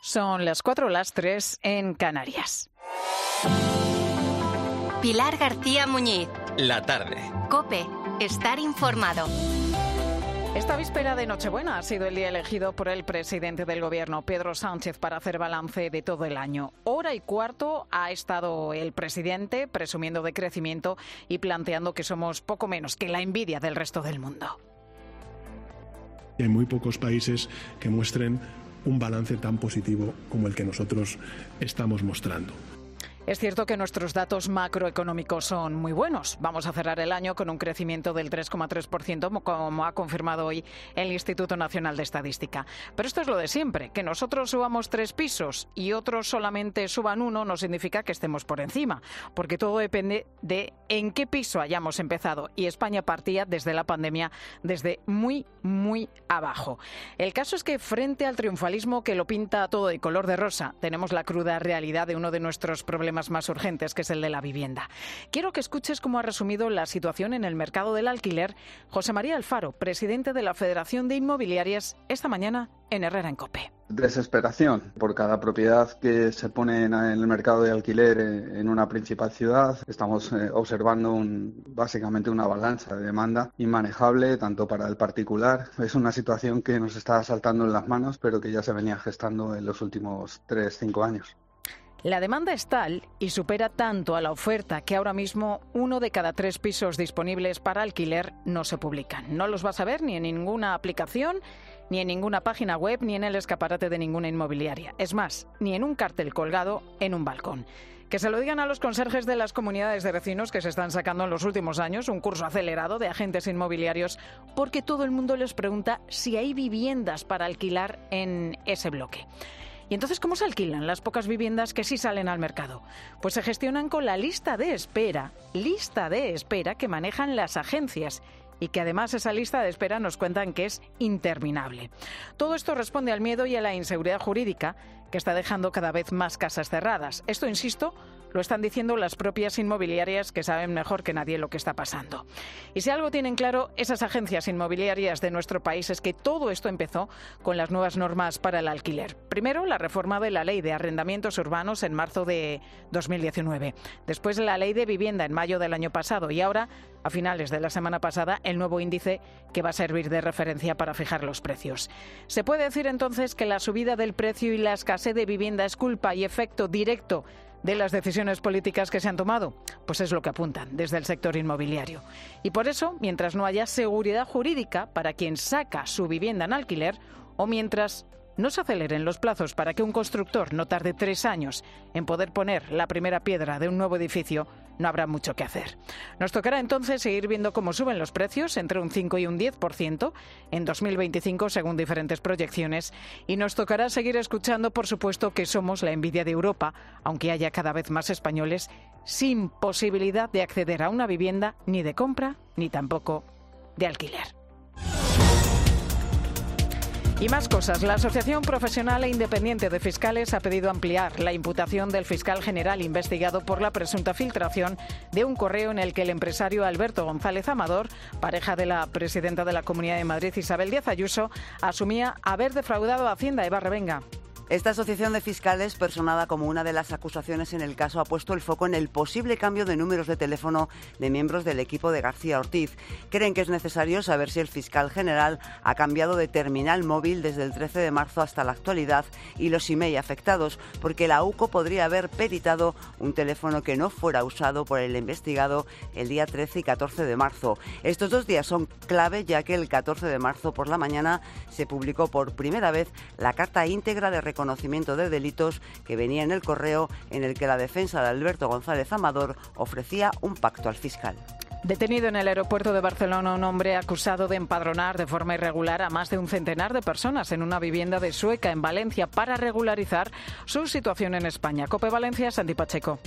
Son las 4, las 3 en Canarias. Pilar García Muñiz. La tarde. COPE. Estar informado. Esta víspera de Nochebuena ha sido el día elegido por el presidente del Gobierno, Pedro Sánchez, para hacer balance de todo el año. Hora y cuarto ha estado el presidente presumiendo de crecimiento y planteando que somos poco menos que la envidia del resto del mundo. Hay muy pocos países que muestren un balance tan positivo como el que nosotros estamos mostrando. Es cierto que nuestros datos macroeconómicos son muy buenos. Vamos a cerrar el año con un crecimiento del 3,3%, como ha confirmado hoy el Instituto Nacional de Estadística. Pero esto es lo de siempre. Que nosotros subamos 3 pisos y otros solamente suban 1 no significa que estemos por encima, porque todo depende de en qué piso hayamos empezado. Y España partía desde la pandemia desde muy, muy abajo. El caso es que frente al triunfalismo que lo pinta todo de color de rosa, tenemos la cruda realidad de uno de nuestros problemas más urgentes, que es el de la vivienda. Quiero que escuches cómo ha resumido la situación en el mercado del alquiler José María Alfaro, presidente de la Federación de Inmobiliarias, esta mañana en Herrera en COPE. Desesperación por cada propiedad que se pone en el mercado de alquiler en una principal ciudad. Estamos observando básicamente una avalancha de demanda inmanejable tanto para el particular. Es una situación que nos está saltando en las manos, pero que ya se venía gestando en los últimos 3-5 años. La demanda es tal y supera tanto a la oferta que ahora mismo 1 de cada 3 pisos disponibles para alquiler no se publican. No los vas a ver ni en ninguna aplicación, ni en ninguna página web, ni en el escaparate de ninguna inmobiliaria. Es más, ni en un cartel colgado en un balcón. Que se lo digan a los conserjes de las comunidades de vecinos que se están sacando en los últimos años un curso acelerado de agentes inmobiliarios, porque todo el mundo les pregunta si hay viviendas para alquilar en ese bloque. ¿Y entonces cómo se alquilan las pocas viviendas que sí salen al mercado? Pues se gestionan con la lista de espera que manejan las agencias y que además esa lista de espera nos cuentan que es interminable. Todo esto responde al miedo y a la inseguridad jurídica que está dejando cada vez más casas cerradas. Esto, insisto, lo están diciendo las propias inmobiliarias que saben mejor que nadie lo que está pasando. Y si algo tienen claro esas agencias inmobiliarias de nuestro país es que todo esto empezó con las nuevas normas para el alquiler. Primero, la reforma de la Ley de Arrendamientos Urbanos en marzo de 2019. Después, la Ley de Vivienda en mayo del año pasado. Y ahora, a finales de la semana pasada, el nuevo índice que va a servir de referencia para fijar los precios. ¿Se puede decir entonces que la subida del precio y la escasez de vivienda es culpa y efecto directo de las decisiones políticas que se han tomado? Pues es lo que apuntan desde el sector inmobiliario. Y por eso, mientras no haya seguridad jurídica para quien saca su vivienda en alquiler, o mientras no se aceleren los plazos para que un constructor no tarde 3 años en poder poner la primera piedra de un nuevo edificio, no habrá mucho que hacer. Nos tocará entonces seguir viendo cómo suben los precios entre un 5 y un 10% en 2025 según diferentes proyecciones, y nos tocará seguir escuchando, por supuesto, que somos la envidia de Europa, aunque haya cada vez más españoles sin posibilidad de acceder a una vivienda ni de compra ni tampoco de alquiler. Y más cosas. La Asociación Profesional e Independiente de Fiscales ha pedido ampliar la imputación del fiscal general investigado por la presunta filtración de un correo en el que el empresario Alberto González Amador, pareja de la presidenta de la Comunidad de Madrid Isabel Díaz Ayuso, asumía haber defraudado a Hacienda. Eva Revenga. Esta asociación de fiscales, personada como una de las acusaciones en el caso, ha puesto el foco en el posible cambio de números de teléfono de miembros del equipo de García Ortiz. Creen que es necesario saber si el fiscal general ha cambiado de terminal móvil desde el 13 de marzo hasta la actualidad y los email afectados, porque la UCO podría haber peritado un teléfono que no fuera usado por el investigado el día 13 y 14 de marzo. Estos 2 días son clave, ya que el 14 de marzo por la mañana se publicó por primera vez la carta íntegra de reconocimiento de delitos que venía en el correo, en el que la defensa de Alberto González Amador ofrecía un pacto al fiscal. Detenido en el aeropuerto de Barcelona un hombre acusado de empadronar de forma irregular a más de un centenar de personas en una vivienda de Sueca en Valencia para regularizar su situación en España. COPE Valencia, Santi Pacheco.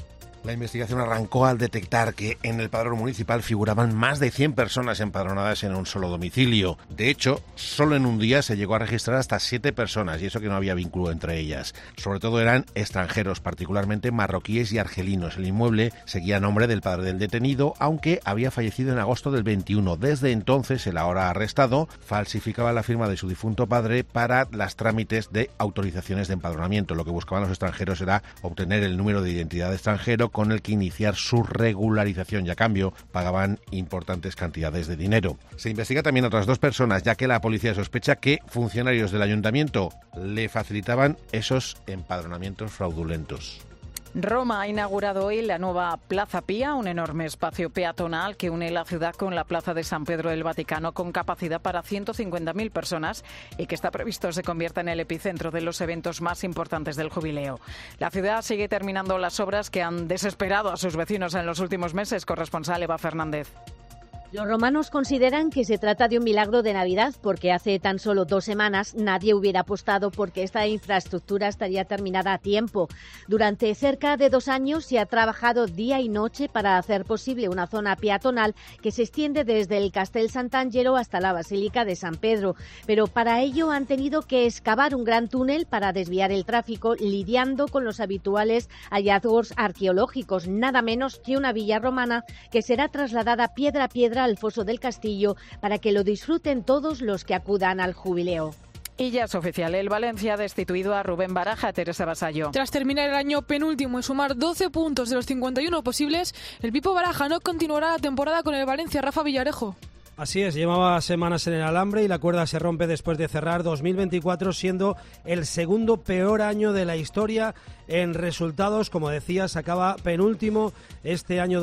La investigación arrancó al detectar que en el padrón municipal figuraban más de 100 personas empadronadas en un solo domicilio. De hecho, solo en un día se llegó a registrar hasta 7 personas, y eso que no había vínculo entre ellas. Sobre todo eran extranjeros, particularmente marroquíes y argelinos. El inmueble seguía a nombre del padre del detenido, aunque había fallecido en agosto del 21. Desde entonces, el ahora arrestado falsificaba la firma de su difunto padre para los trámites de autorizaciones de empadronamiento. Lo que buscaban los extranjeros era obtener el número de identidad de extranjero con el que iniciar su regularización, y a cambio pagaban importantes cantidades de dinero. Se investiga también a otras 2 personas, ya que la policía sospecha que funcionarios del ayuntamiento le facilitaban esos empadronamientos fraudulentos. Roma ha inaugurado hoy la nueva Plaza Pía, un enorme espacio peatonal que une la ciudad con la Plaza de San Pedro del Vaticano, con capacidad para 150.000 personas y que está previsto se convierta en el epicentro de los eventos más importantes del jubileo. La ciudad sigue terminando las obras que han desesperado a sus vecinos en los últimos meses. Corresponsal Eva Fernández. Los romanos consideran que se trata de un milagro de Navidad porque hace tan solo 2 semanas nadie hubiera apostado porque esta infraestructura estaría terminada a tiempo. Durante cerca de 2 años se ha trabajado día y noche para hacer posible una zona peatonal que se extiende desde el Castel Sant'Angelo hasta la Basílica de San Pedro. Pero para ello han tenido que excavar un gran túnel para desviar el tráfico, lidiando con los habituales hallazgos arqueológicos, nada menos que una villa romana que será trasladada piedra a piedra al foso del castillo para que lo disfruten todos los que acudan al jubileo. Y ya es oficial, el Valencia ha destituido a Rubén Baraja. Teresa Basallo. Tras terminar el año penúltimo y sumar 12 puntos de los 51 posibles, el Pipo Baraja no continuará la temporada con el Valencia. Rafa Villarejo. Así es, llevaba semanas en el alambre y la cuerda se rompe después de cerrar 2024 siendo el segundo peor año de la historia en resultados. Como decías, acaba penúltimo este año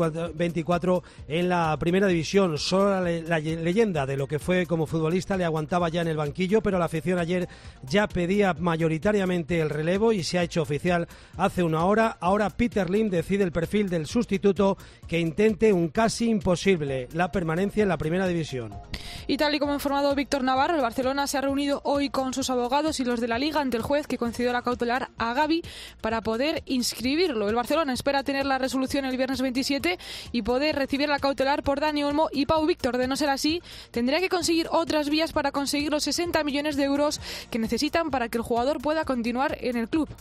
2024 en la primera división. Solo la leyenda de lo que fue como futbolista le aguantaba ya en el banquillo, pero la afición ayer ya pedía mayoritariamente el relevo y se ha hecho oficial hace una hora. Ahora Peter Lim decide el perfil del sustituto que intente un casi imposible: la permanencia en la primera división. Y tal y como ha informado Víctor Navarro, el Barcelona se ha reunido hoy con sus abogados y los de la Liga ante el juez que concedió la cautelar a Gavi para poder inscribirlo. El Barcelona espera tener la resolución el viernes 27 y poder recibir la cautelar por Dani Olmo y Pau Víctor. De no ser así, tendría que conseguir otras vías para conseguir los 60 millones de euros que necesitan para que el jugador pueda continuar en el club.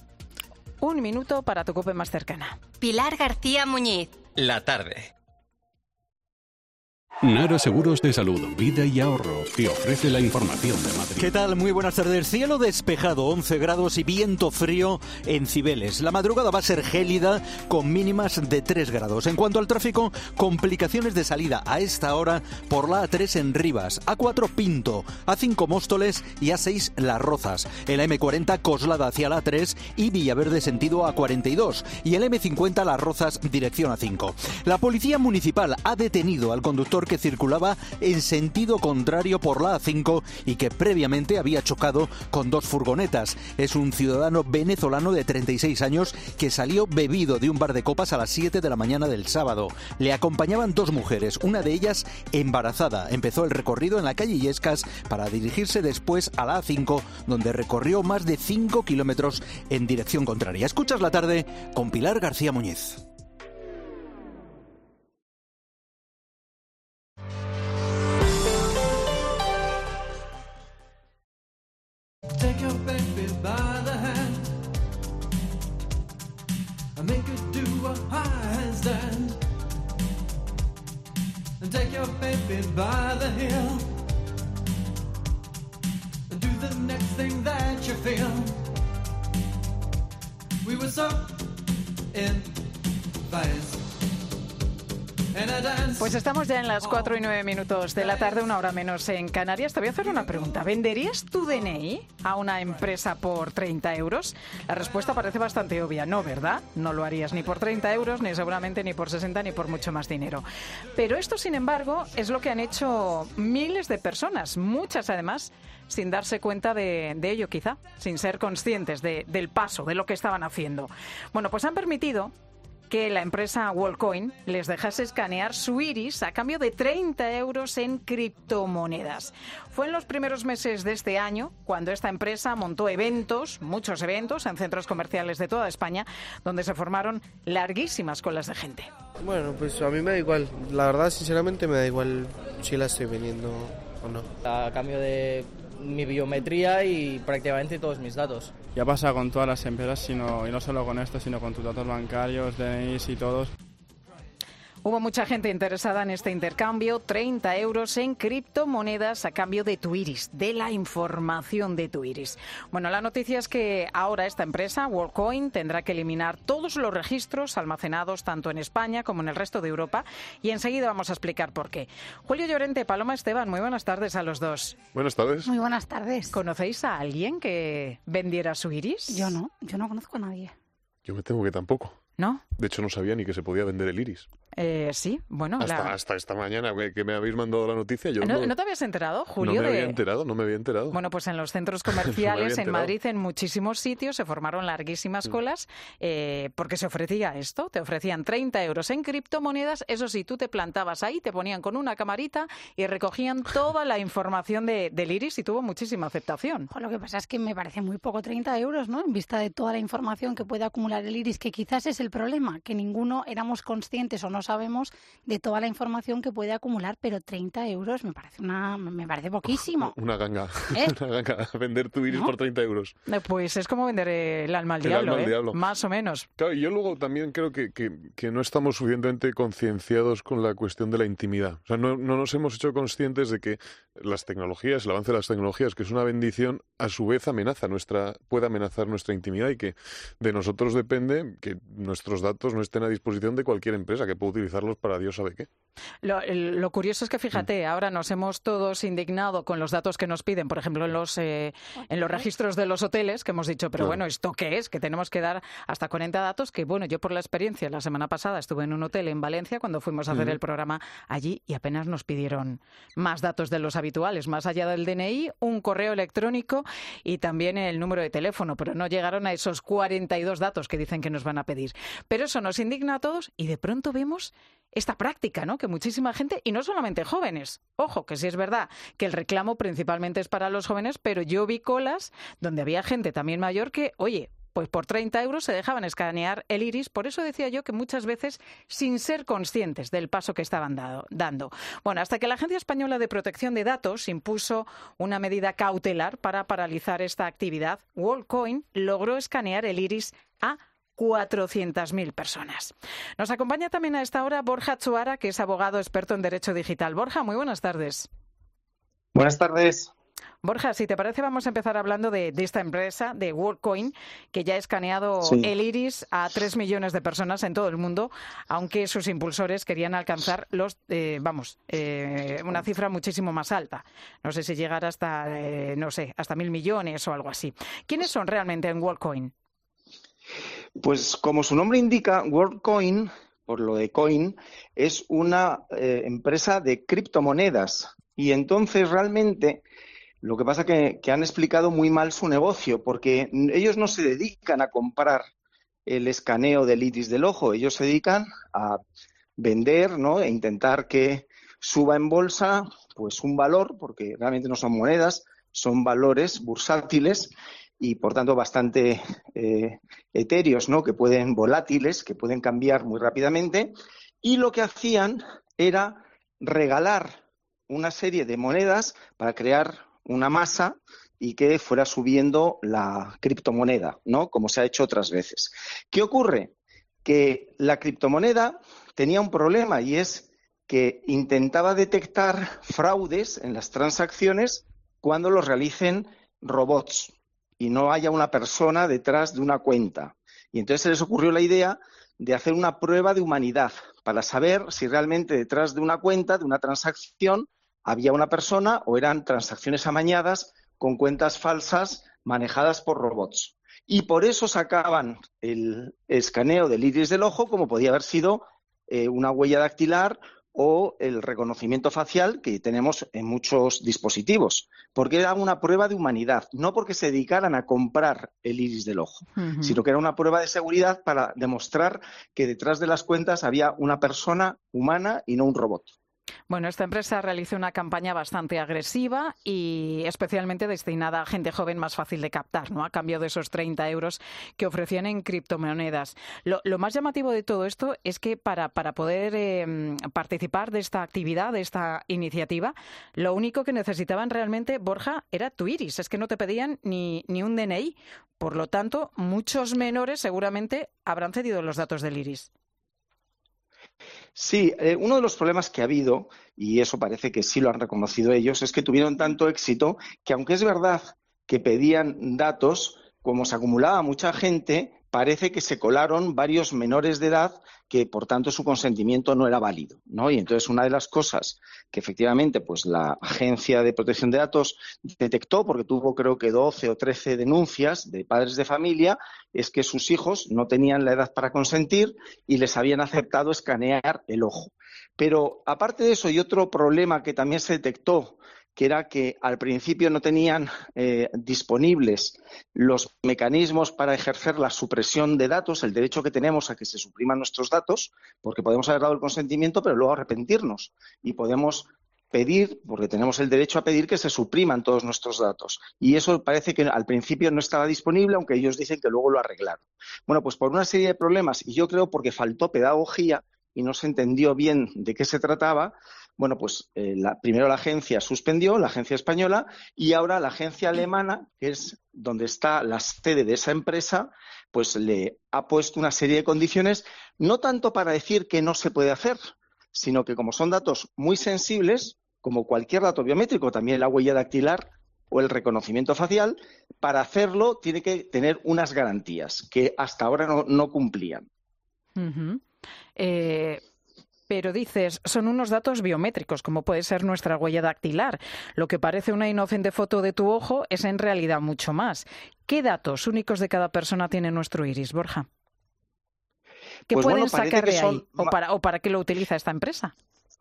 1 minuto para tu COPE más cercana. Pilar García Muñiz. La tarde. Nara Seguros de Salud, Vida y Ahorro te ofrece la información de Madrid. ¿Qué tal? Muy buenas tardes. Cielo despejado, 11 grados y viento frío en Cibeles. La madrugada va a ser gélida con mínimas de 3 grados. En cuanto al tráfico, complicaciones de salida a esta hora por la A3 en Rivas, A4 Pinto, A5 Móstoles y A6 Las Rozas. El M40 Coslada hacia la A3 y Villaverde sentido A42 y el M50 Las Rozas dirección A5. La Policía Municipal ha detenido al conductor que circulaba en sentido contrario por la A5 y que previamente había chocado con 2 furgonetas. Es un ciudadano venezolano de 36 años que salió bebido de un bar de copas a las 7 de la mañana del sábado. Le acompañaban 2 mujeres, una de ellas embarazada. Empezó el recorrido en la calle Illescas para dirigirse después a la A5, donde recorrió más de 5 kilómetros en dirección contraria. Escuchas la tarde con Pilar García Muñiz. Take your baby by the hand and make her do a handstand. And take your baby by the heel and do the next thing that you feel. We were so in phase. Pues estamos ya en las 4 y 9 minutos de la tarde, 1 hora menos en Canarias. Te voy a hacer una pregunta. ¿Venderías tu DNI a una empresa por 30 euros? La respuesta parece bastante obvia. No, ¿verdad? No lo harías ni por 30 euros, ni seguramente ni por 60, ni por mucho más dinero. Pero esto, sin embargo, es lo que han hecho miles de personas, muchas además, sin darse cuenta de ello quizá, sin ser conscientes del paso, de lo que estaban haciendo. Bueno, pues han permitido que la empresa Worldcoin les dejase escanear su iris a cambio de 30 euros en criptomonedas. Fue en los primeros meses de este año cuando esta empresa montó eventos, muchos eventos, en centros comerciales de toda España, donde se formaron larguísimas colas de gente. Bueno, pues a mí me da igual. La verdad, sinceramente, me da igual si la estoy vendiendo o no. A cambio de mi biometría y prácticamente todos mis datos. Ya pasa con todas las empresas, y no solo con esto, sino con tus datos bancarios, DNIs y todos. Hubo mucha gente interesada en este intercambio, 30 euros en criptomonedas a cambio de tu iris, de la información de tu iris. Bueno, la noticia es que ahora esta empresa, Worldcoin, tendrá que eliminar todos los registros almacenados tanto en España como en el resto de Europa, y enseguida vamos a explicar por qué. Julio Llorente, Paloma Esteban, muy buenas tardes a los dos. Buenas tardes. Muy buenas tardes. ¿Conocéis a alguien que vendiera su iris? Yo no conozco a nadie. Yo me temo que tampoco. ¿No? De hecho, no sabía ni que se podía vender el iris. Sí, bueno... Hasta esta mañana que me habéis mandado la noticia. Yo ¿No te habías enterado, Julio? No me había enterado. Bueno, pues en los centros comerciales en Madrid, en muchísimos sitios, se formaron larguísimas colas porque se ofrecía esto. Te ofrecían 30 euros en criptomonedas. Eso sí, tú te plantabas ahí, te ponían con una camarita y recogían toda la información del iris, y tuvo muchísima aceptación. Lo que pasa es que me parece muy poco 30 euros, ¿no? En vista de toda la información que puede acumular el iris, que quizás es el problema, que ninguno éramos conscientes o no sabemos de toda la información que puede acumular, pero 30 euros me parece poquísimo. Una ganga. Una ganga. Vender tu iris por 30 euros. Pues es como vender el alma al diablo, más o menos. Claro, y yo luego también creo que no estamos suficientemente concienciados con la cuestión de la intimidad. O sea, no nos hemos hecho conscientes de que las tecnologías, el avance de las tecnologías, que es una bendición, a su vez puede amenazar nuestra intimidad, y que de nosotros depende que nuestros datos no estén a disposición de cualquier empresa que pueda utilizarlos para Dios sabe qué. Lo curioso es que, fíjate, ahora nos hemos todos indignado con los datos que nos piden, por ejemplo, en los registros de los hoteles, que hemos dicho, pero bueno, ¿esto qué es? Que tenemos que dar hasta 40 datos, que bueno, yo por la experiencia, la semana pasada estuve en un hotel en Valencia cuando fuimos a hacer el programa allí, y apenas nos pidieron más datos de los habituales, más allá del DNI, un correo electrónico y también el número de teléfono, pero no llegaron a esos 42 datos que dicen que nos van a pedir. Pero eso nos indigna a todos, y de pronto vemos esta práctica, ¿no? Que muchísima gente, y no solamente jóvenes, ojo, que sí es verdad que el reclamo principalmente es para los jóvenes, pero yo vi colas donde había gente también mayor que, oye, pues por 30 euros se dejaban escanear el iris. Por eso decía yo que muchas veces sin ser conscientes del paso que estaban dando. Bueno, hasta que la Agencia Española de Protección de Datos impuso una medida cautelar para paralizar esta actividad, Worldcoin logró escanear el iris a 400.000 personas. Nos acompaña también a esta hora Borja Chuara, que es abogado experto en Derecho Digital. Borja, muy buenas tardes. Buenas tardes. Borja, si te parece, vamos a empezar hablando de esta empresa, de Worldcoin, que ya ha escaneado el iris a 3 millones de personas en todo el mundo, aunque sus impulsores querían alcanzar una cifra muchísimo más alta. No sé si llegar hasta, hasta 1.000 millones o algo así. ¿Quiénes son realmente en Worldcoin? Pues como su nombre indica, Worldcoin, por lo de coin, es una empresa de criptomonedas. Y entonces realmente lo que pasa es que han explicado muy mal su negocio, porque ellos no se dedican a comprar el escaneo del iris del ojo, ellos se dedican a vender, ¿no? E intentar que suba en bolsa pues un valor, porque realmente no son monedas, son valores bursátiles y por tanto bastante etéreos, ¿no? Volátiles, que pueden cambiar muy rápidamente, y lo que hacían era regalar una serie de monedas para crear una masa y que fuera subiendo la criptomoneda, ¿no? Como se ha hecho otras veces. ¿Qué ocurre? Que la criptomoneda tenía un problema, y es que intentaba detectar fraudes en las transacciones cuando los realicen robots y no haya una persona detrás de una cuenta. Y entonces se les ocurrió la idea de hacer una prueba de humanidad para saber si realmente detrás de una cuenta, de una transacción, había una persona o eran transacciones amañadas con cuentas falsas manejadas por robots. Y por eso sacaban el escaneo del iris del ojo, como podía haber sido una huella dactilar o el reconocimiento facial que tenemos en muchos dispositivos, porque era una prueba de humanidad, no porque se dedicaran a comprar el iris del ojo, sino que era una prueba de seguridad para demostrar que detrás de las cuentas había una persona humana y no un robot. Bueno, esta empresa realizó una campaña bastante agresiva y especialmente destinada a gente joven más fácil de captar, ¿no? A cambio de esos 30 euros que ofrecían en criptomonedas. Lo más llamativo de todo esto es que para poder participar de esta actividad, de esta iniciativa, lo único que necesitaban realmente, Borja, era tu iris. Es que no te pedían ni un DNI. Por lo tanto, muchos menores seguramente habrán cedido los datos del iris. Sí, uno de los problemas que ha habido, y eso parece que sí lo han reconocido ellos, es que tuvieron tanto éxito que, aunque es verdad que pedían datos, como se acumulaba mucha gente, parece que se colaron varios menores de edad que, por tanto, su consentimiento no era válido, ¿no? Y entonces una de las cosas que efectivamente pues la Agencia de Protección de Datos detectó, porque tuvo creo que 12 o 13 denuncias de padres de familia, es que sus hijos no tenían la edad para consentir y les habían aceptado escanear el ojo. Pero aparte de eso, hay otro problema que también se detectó, que era que al principio no tenían disponibles los mecanismos para ejercer la supresión de datos, el derecho que tenemos a que se supriman nuestros datos, porque podemos haber dado el consentimiento, pero luego arrepentirnos y podemos pedir, porque tenemos el derecho a pedir que se supriman todos nuestros datos. Y eso parece que al principio no estaba disponible, aunque ellos dicen que luego lo arreglaron. Bueno, pues por una serie de problemas, y yo creo porque faltó pedagogía y no se entendió bien de qué se trataba, bueno, pues primero la agencia suspendió, la agencia española, y ahora la agencia alemana, que es donde está la sede de esa empresa, pues le ha puesto una serie de condiciones, no tanto para decir que no se puede hacer, sino que como son datos muy sensibles, como cualquier dato biométrico, también la huella dactilar o el reconocimiento facial, para hacerlo tiene que tener unas garantías que hasta ahora no cumplían. Pero dices, son unos datos biométricos, como puede ser nuestra huella dactilar. Lo que parece una inocente foto de tu ojo es en realidad mucho más. ¿Qué datos únicos de cada persona tiene nuestro iris, Borja? ¿Qué pues pueden bueno, sacar de ahí? ¿O para qué lo utiliza esta empresa?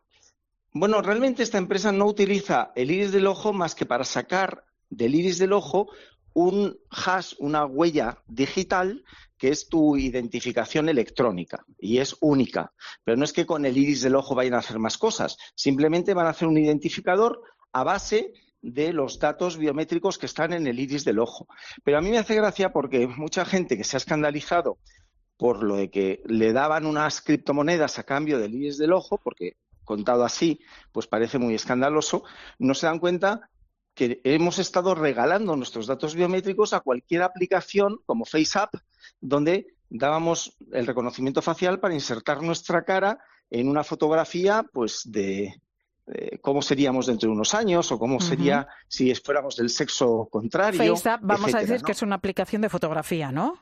Bueno, realmente esta empresa no utiliza el iris del ojo más que para sacar del iris del ojo un hash, una huella digital, que es tu identificación electrónica y es única. Pero no es que con el iris del ojo vayan a hacer más cosas, simplemente van a hacer un identificador a base de los datos biométricos que están en el iris del ojo. Pero a mí me hace gracia porque mucha gente que se ha escandalizado por lo de que le daban unas criptomonedas a cambio del iris del ojo, porque contado así, pues parece muy escandaloso, no se dan cuenta que hemos estado regalando nuestros datos biométricos a cualquier aplicación como FaceApp, donde dábamos el reconocimiento facial para insertar nuestra cara en una fotografía pues de cómo seríamos dentro de unos años o cómo sería si fuéramos del sexo contrario. FaceApp, vamos etcétera, a decir, ¿no? que es una aplicación de fotografía, ¿no?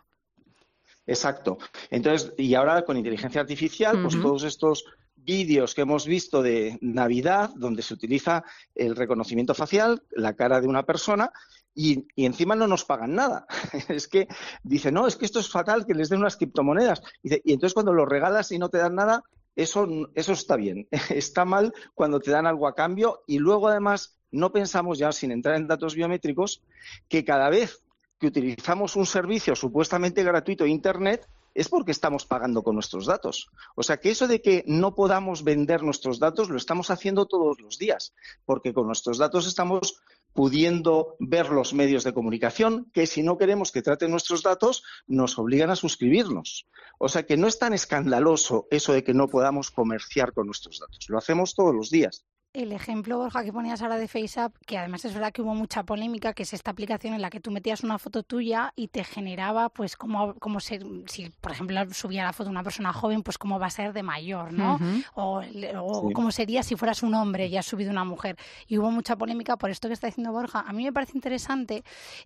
Exacto. Entonces, y ahora con inteligencia artificial, pues todos estos vídeos que hemos visto de Navidad, donde se utiliza el reconocimiento facial, la cara de una persona, y encima no nos pagan nada. Es que dice, no, es que esto es fatal, que les den unas criptomonedas. Y entonces cuando lo regalas y no te dan nada, eso está bien. Está mal cuando te dan algo a cambio y luego además no pensamos ya, sin entrar en datos biométricos, que cada vez que utilizamos un servicio supuestamente gratuito de Internet es porque estamos pagando con nuestros datos. O sea, que eso de que no podamos vender nuestros datos lo estamos haciendo todos los días, porque con nuestros datos estamos pudiendo ver los medios de comunicación que, si no queremos que traten nuestros datos, nos obligan a suscribirnos. O sea, que no es tan escandaloso eso de que no podamos comerciar con nuestros datos. Lo hacemos todos los días. El ejemplo, Borja, que ponías ahora de FaceApp, que además es verdad que hubo mucha polémica, que es esta aplicación en la que tú metías una foto tuya y te generaba, pues, cómo ser, si por ejemplo subía la foto de una persona joven, pues cómo va a ser de mayor, ¿no? O sí, cómo sería si fueras un hombre y has subido una mujer. Y hubo mucha polémica por esto que está diciendo Borja. A mí me parece interesante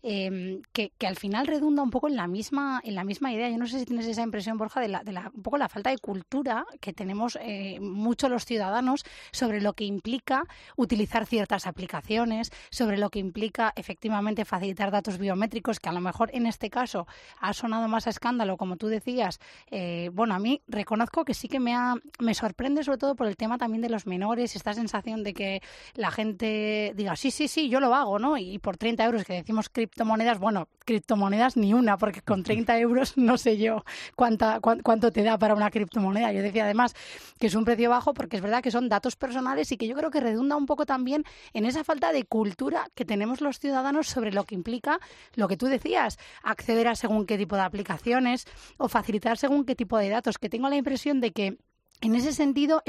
que al final redunda un poco en la misma idea. Yo no sé si tienes esa impresión, Borja, de un poco la falta de cultura que tenemos muchos los ciudadanos sobre lo que implica implica utilizar ciertas aplicaciones, sobre lo que implica efectivamente facilitar datos biométricos, que a lo mejor en este caso ha sonado más a escándalo, como tú decías. Bueno, a mí reconozco que sí que me sorprende, sobre todo por el tema también de los menores, esta sensación de que la gente diga, sí, yo lo hago, ¿no? Y por 30 euros que decimos criptomonedas, bueno, criptomonedas ni una, porque con 30 euros no sé yo cuánto te da para una criptomoneda. Yo decía además que es un precio bajo porque es verdad que son datos personales y que yo creo que redunda un poco también en esa falta de cultura que tenemos los ciudadanos sobre lo que implica lo que tú decías, acceder a según qué tipo de aplicaciones o facilitar según qué tipo de datos, que tengo la impresión de que en ese sentido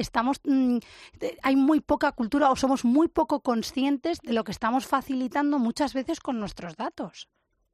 hay muy poca cultura o somos muy poco conscientes de lo que estamos facilitando muchas veces con nuestros datos.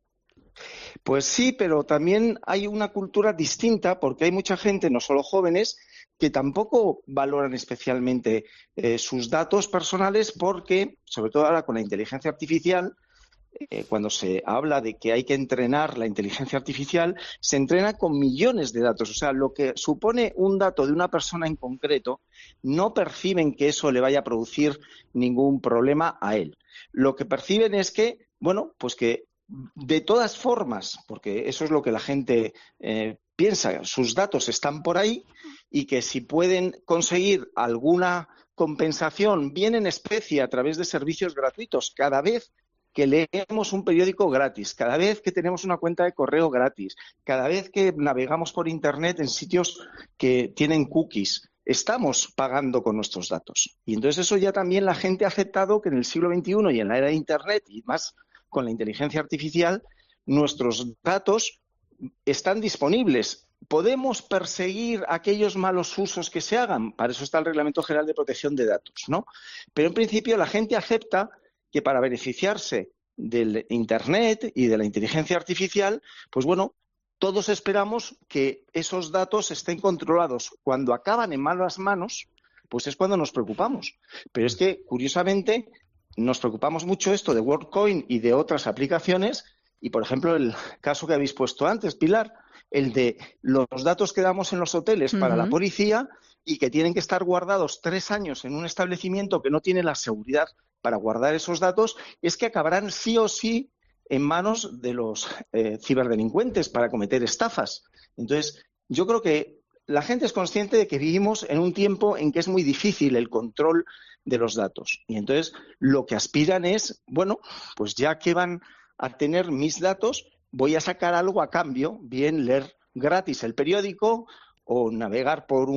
Pues sí, pero también hay una cultura distinta porque hay mucha gente, no solo jóvenes, que tampoco valoran especialmente sus datos personales porque, sobre todo ahora con la inteligencia artificial, cuando se habla de que hay que entrenar la inteligencia artificial, se entrena con millones de datos. O sea, lo que supone un dato de una persona en concreto, no perciben que eso le vaya a producir ningún problema a él. Lo que perciben es que, bueno, pues que de todas formas, porque eso es lo que la gente piensa, sus datos están por ahí y que si pueden conseguir alguna compensación, bien en especie a través de servicios gratuitos, cada vez que leemos un periódico gratis, cada vez que tenemos una cuenta de correo gratis, cada vez que navegamos por Internet en sitios que tienen cookies, estamos pagando con nuestros datos. Y entonces eso ya también la gente ha aceptado que en el siglo XXI y en la era de Internet y más con la inteligencia artificial, nuestros datos están disponibles. ¿Podemos perseguir aquellos malos usos que se hagan? Para eso está el Reglamento General de Protección de Datos, ¿no? Pero en principio la gente acepta que para beneficiarse del Internet y de la inteligencia artificial, pues bueno, todos esperamos que esos datos estén controlados. Cuando acaban en malas manos, pues es cuando nos preocupamos. Pero es que, curiosamente, nos preocupamos mucho esto de WorldCoin y de otras aplicaciones y, por ejemplo, el caso que habéis puesto antes, Pilar, el de los datos que damos en los hoteles para la policía y que tienen que estar guardados 3 años en un establecimiento que no tiene la seguridad para guardar esos datos, es que acabarán sí o sí en manos de los ciberdelincuentes para cometer estafas. Entonces, yo creo que la gente es consciente de que vivimos en un tiempo en que es muy difícil el control de los datos. Y entonces lo que aspiran es, bueno, pues ya que van a tener mis datos, voy a sacar algo a cambio, bien leer gratis el periódico o navegar por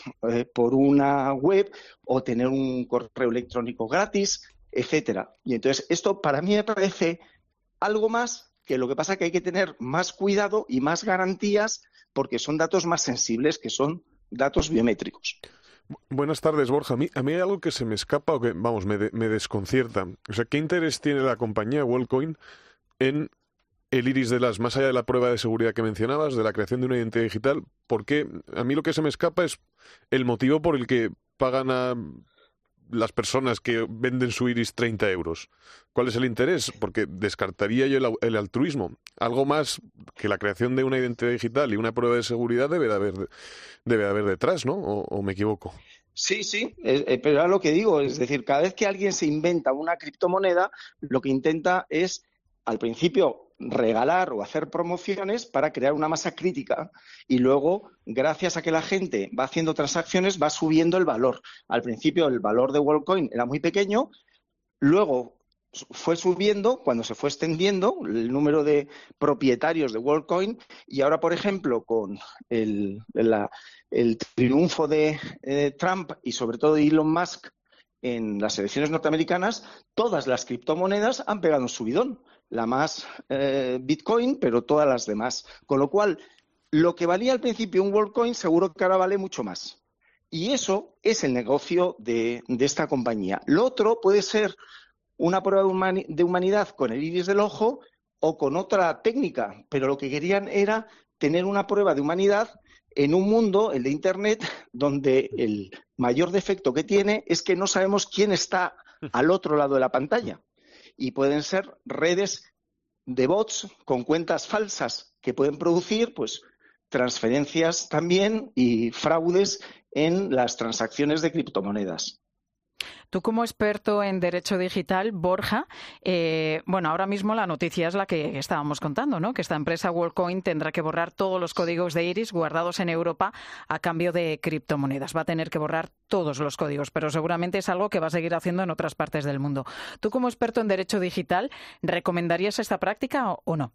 una web o tener un correo electrónico gratis, etcétera. Y entonces esto para mí me parece algo más que lo que pasa que hay que tener más cuidado y más garantías porque son datos más sensibles, que son datos biométricos. Buenas tardes, Borja. A mí hay algo que se me escapa o que, vamos, me desconcierta. O sea, ¿qué interés tiene la compañía WorldCoin en el iris de las, más allá de la prueba de seguridad que mencionabas, de la creación de una identidad digital? Porque a mí lo que se me escapa es el motivo por el que pagan a las personas que venden su iris 30 euros. ¿Cuál es el interés? Porque descartaría yo el altruismo. Algo más que la creación de una identidad digital y una prueba de seguridad debe de haber detrás, ¿no? ¿O me equivoco? Sí, pero era lo que digo. Es decir, cada vez que alguien se inventa una criptomoneda, lo que intenta es, al principio, regalar o hacer promociones para crear una masa crítica y luego, gracias a que la gente va haciendo transacciones, va subiendo el valor. Al principio el valor de WorldCoin era muy pequeño, luego fue subiendo cuando se fue extendiendo el número de propietarios de WorldCoin y ahora, por ejemplo, con el triunfo de Trump y sobre todo de Elon Musk en las elecciones norteamericanas, todas las criptomonedas han pegado un subidón. La más Bitcoin, pero todas las demás. Con lo cual, lo que valía al principio un WorldCoin seguro que ahora vale mucho más. Y eso es el negocio de esta compañía. Lo otro puede ser una prueba de humanidad con el iris del ojo o con otra técnica, pero lo que querían era tener una prueba de humanidad en un mundo, el de Internet, donde el mayor defecto que tiene es que no sabemos quién está al otro lado de la pantalla. Y pueden ser redes de bots con cuentas falsas que pueden producir pues transferencias también y fraudes en las transacciones de criptomonedas. Tú como experto en derecho digital, Borja, ahora mismo la noticia es la que estábamos contando, ¿no? Que esta empresa WorldCoin tendrá que borrar todos los códigos de iris guardados en Europa a cambio de criptomonedas. Va a tener que borrar todos los códigos, pero seguramente es algo que va a seguir haciendo en otras partes del mundo. Tú como experto en derecho digital, ¿recomendarías esta práctica o no?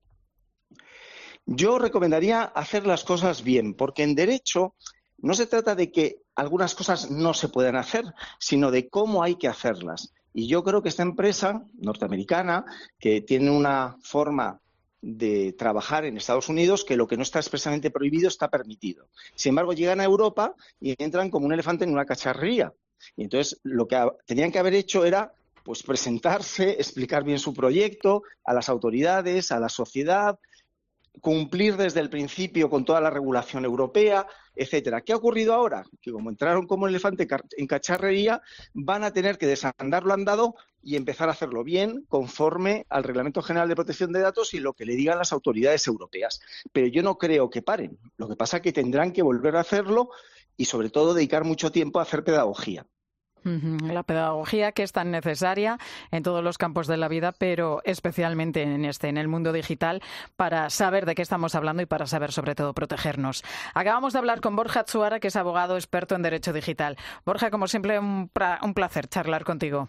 Yo recomendaría hacer las cosas bien, porque en derecho no se trata de que algunas cosas no se puedan hacer, sino de cómo hay que hacerlas. Y yo creo que esta empresa norteamericana, que tiene una forma de trabajar en Estados Unidos, que lo que no está expresamente prohibido está permitido. Sin embargo, llegan a Europa y entran como un elefante en una cacharrería. Y entonces lo que tenían que haber hecho era pues presentarse, explicar bien su proyecto a las autoridades, a la sociedad, cumplir desde el principio con toda la regulación europea, etcétera. ¿Qué ha ocurrido ahora? Que como entraron como elefante en cacharrería, van a tener que desandar lo andado y empezar a hacerlo bien, conforme al Reglamento General de Protección de Datos y lo que le digan las autoridades europeas. Pero yo no creo que paren. Lo que pasa es que tendrán que volver a hacerlo y, sobre todo, dedicar mucho tiempo a hacer pedagogía. La pedagogía, que es tan necesaria en todos los campos de la vida, pero especialmente en el mundo digital, para saber de qué estamos hablando y para saber, sobre todo, protegernos. Acabamos de hablar con Borja Atsuara, que es abogado experto en derecho digital. Borja, como siempre, un placer charlar contigo.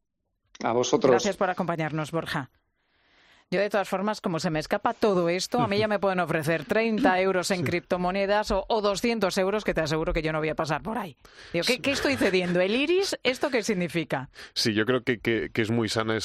A vosotros. Gracias por acompañarnos, Borja. Yo, de todas formas, como se me escapa todo esto, a mí ya me pueden ofrecer 30 euros en criptomonedas o 200 euros, que te aseguro que yo no voy a pasar por ahí. Digo, ¿qué estoy cediendo? ¿El iris? ¿Esto qué significa? Sí, yo creo que es muy sana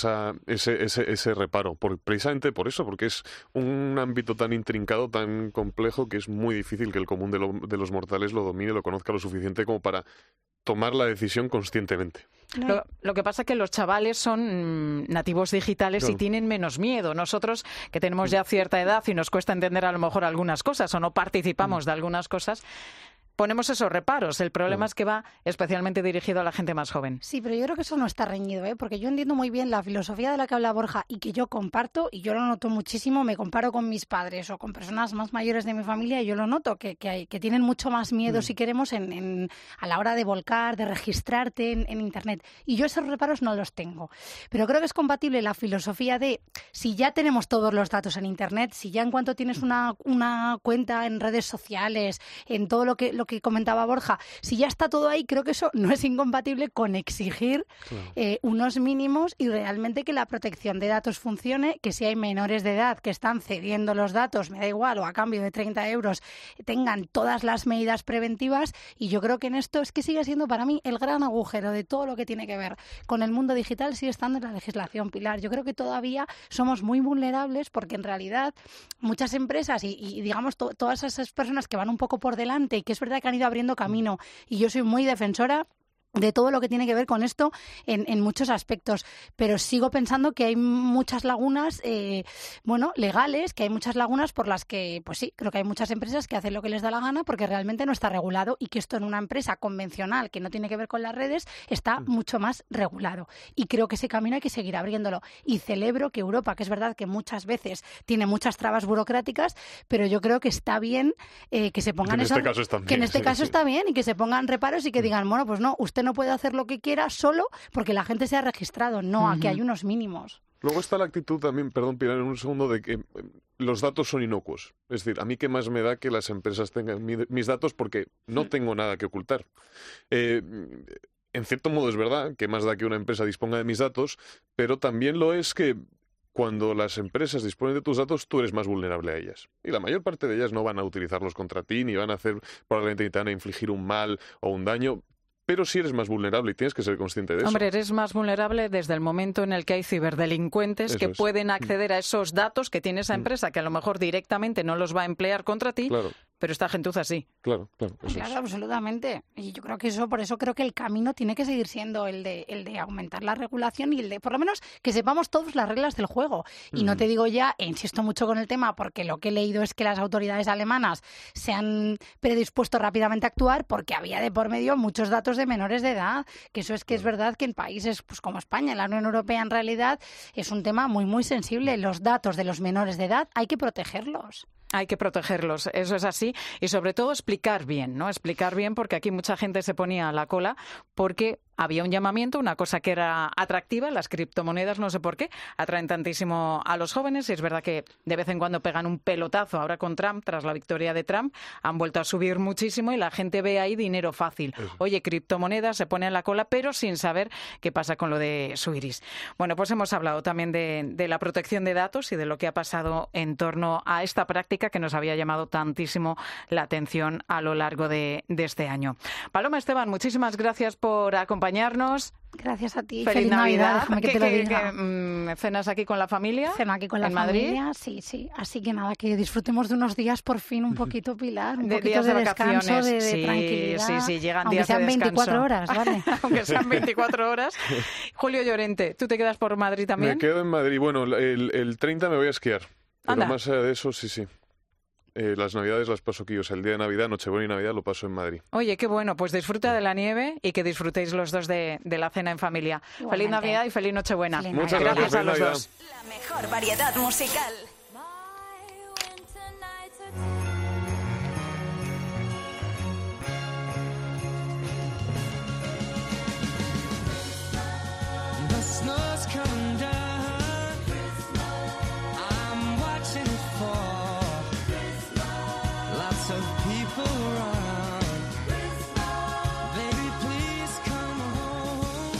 ese reparo, precisamente por eso, porque es un ámbito tan intrincado, tan complejo, que es muy difícil que el común de los mortales lo domine, lo conozca lo suficiente como para tomar la decisión conscientemente. Lo que pasa es que los chavales son nativos digitales y tienen menos miedo. Nosotros, que tenemos ya cierta edad y nos cuesta entender a lo mejor algunas cosas o no participamos de algunas cosas, ponemos esos reparos. El problema es que va especialmente dirigido a la gente más joven. Sí, pero yo creo que eso no está reñido, porque yo entiendo muy bien la filosofía de la que habla Borja y que yo comparto, y yo lo noto muchísimo. Me comparo con mis padres o con personas más mayores de mi familia y yo lo noto, que tienen mucho más miedo, si queremos, a la hora de volcar, de registrarte en Internet. Y yo esos reparos no los tengo. Pero creo que es compatible la filosofía de, si ya tenemos todos los datos en Internet, si ya en cuanto tienes una cuenta en redes sociales, en todo lo que comentaba Borja, si ya está todo ahí, creo que eso no es incompatible con exigir unos mínimos y realmente que la protección de datos funcione, que si hay menores de edad que están cediendo los datos, me da igual, o a cambio de 30 euros, tengan todas las medidas preventivas. Y yo creo que en esto es que sigue siendo para mí el gran agujero de todo lo que tiene que ver con el mundo digital, sigue estando en la legislación, Pilar. Yo creo que todavía somos muy vulnerables porque en realidad muchas empresas y digamos todas esas personas que van un poco por delante y que es verdad que han ido abriendo camino, y yo soy muy defensora de todo lo que tiene que ver con esto en muchos aspectos, pero sigo pensando que hay muchas lagunas legales, que hay muchas lagunas por las que, pues sí, creo que hay muchas empresas que hacen lo que les da la gana porque realmente no está regulado, y que esto en una empresa convencional que no tiene que ver con las redes está mucho más regulado, y creo que ese camino hay que seguir abriéndolo. Y celebro que Europa, que es verdad que muchas veces tiene muchas trabas burocráticas, pero yo creo que está bien que se pongan que en este caso está bien, y que se pongan reparos y que digan, bueno, pues no, usted no puede hacer lo que quiera solo porque la gente se ha registrado. No, aquí hay unos mínimos. Luego está la actitud también, perdón, Pilar, en un segundo, de que los datos son inocuos. Es decir, a mí qué más me da que las empresas tengan mis datos porque no tengo nada que ocultar. En cierto modo es verdad que más da que una empresa disponga de mis datos, pero también lo es que cuando las empresas disponen de tus datos, tú eres más vulnerable a ellas. Y la mayor parte de ellas no van a utilizarlos contra ti, ni van a hacer, probablemente te van a infligir un mal o un daño. Pero sí eres más vulnerable y tienes que ser consciente de eso. Hombre, eres más vulnerable desde el momento en el que hay ciberdelincuentes que pueden acceder a esos datos que tiene esa empresa, que a lo mejor directamente no los va a emplear contra ti, pero esta gentuza sí. Claro, absolutamente. Y yo creo que por eso creo que el camino tiene que seguir siendo el de aumentar la regulación y el de, por lo menos, que sepamos todas las reglas del juego. Y no te digo ya, insisto mucho con el tema, porque lo que he leído es que las autoridades alemanas se han predispuesto rápidamente a actuar porque había de por medio muchos datos de menores de edad, que eso es que es verdad que en países pues como España, en la Unión Europea, en realidad es un tema muy, muy sensible. Los datos de los menores de edad hay que protegerlos. Hay que protegerlos, eso es así, y sobre todo explicar bien, ¿no? Explicar bien, porque aquí mucha gente se ponía a la cola porque había un llamamiento, una cosa que era atractiva, las criptomonedas, no sé por qué, atraen tantísimo a los jóvenes. Es verdad que de vez en cuando pegan un pelotazo. Ahora con Trump, tras la victoria de Trump, han vuelto a subir muchísimo y la gente ve ahí dinero fácil. Oye, criptomonedas, se pone en la cola, pero sin saber qué pasa con lo de su iris. Bueno, pues hemos hablado también de la protección de datos y de lo que ha pasado en torno a esta práctica que nos había llamado tantísimo la atención a lo largo de este año. Paloma Esteban, muchísimas gracias por acompañarnos. Gracias a ti. Feliz Navidad. Déjame que te lo diga. ¿Cenas aquí con la familia? Ceno aquí con la familia, Madrid? Sí. Así que nada, que disfrutemos de unos días por fin un poquito, Pilar, un poquito días de vacaciones, descanso, de tranquilidad. Sí, llegan aunque días sean de descanso. 24 horas, ¿vale? Aunque sean 24 horas. Julio Llorente, ¿tú te quedas por Madrid también? Me quedo en Madrid. Bueno, el 30 me voy a esquiar. Pero Anda. más allá de eso, sí. Las Navidades las paso aquí, o sea, el día de Navidad, Nochebuena y Navidad lo paso en Madrid. Oye, qué bueno, pues disfruta de la nieve y que disfrutéis los dos de la cena en familia. Igualmente. Feliz Navidad y feliz Nochebuena. Muchas gracias, a los Navidad. dos. La mejor variedad musical. The snow's coming down. I'm watching it fall. Lots of people around. Baby, please come home.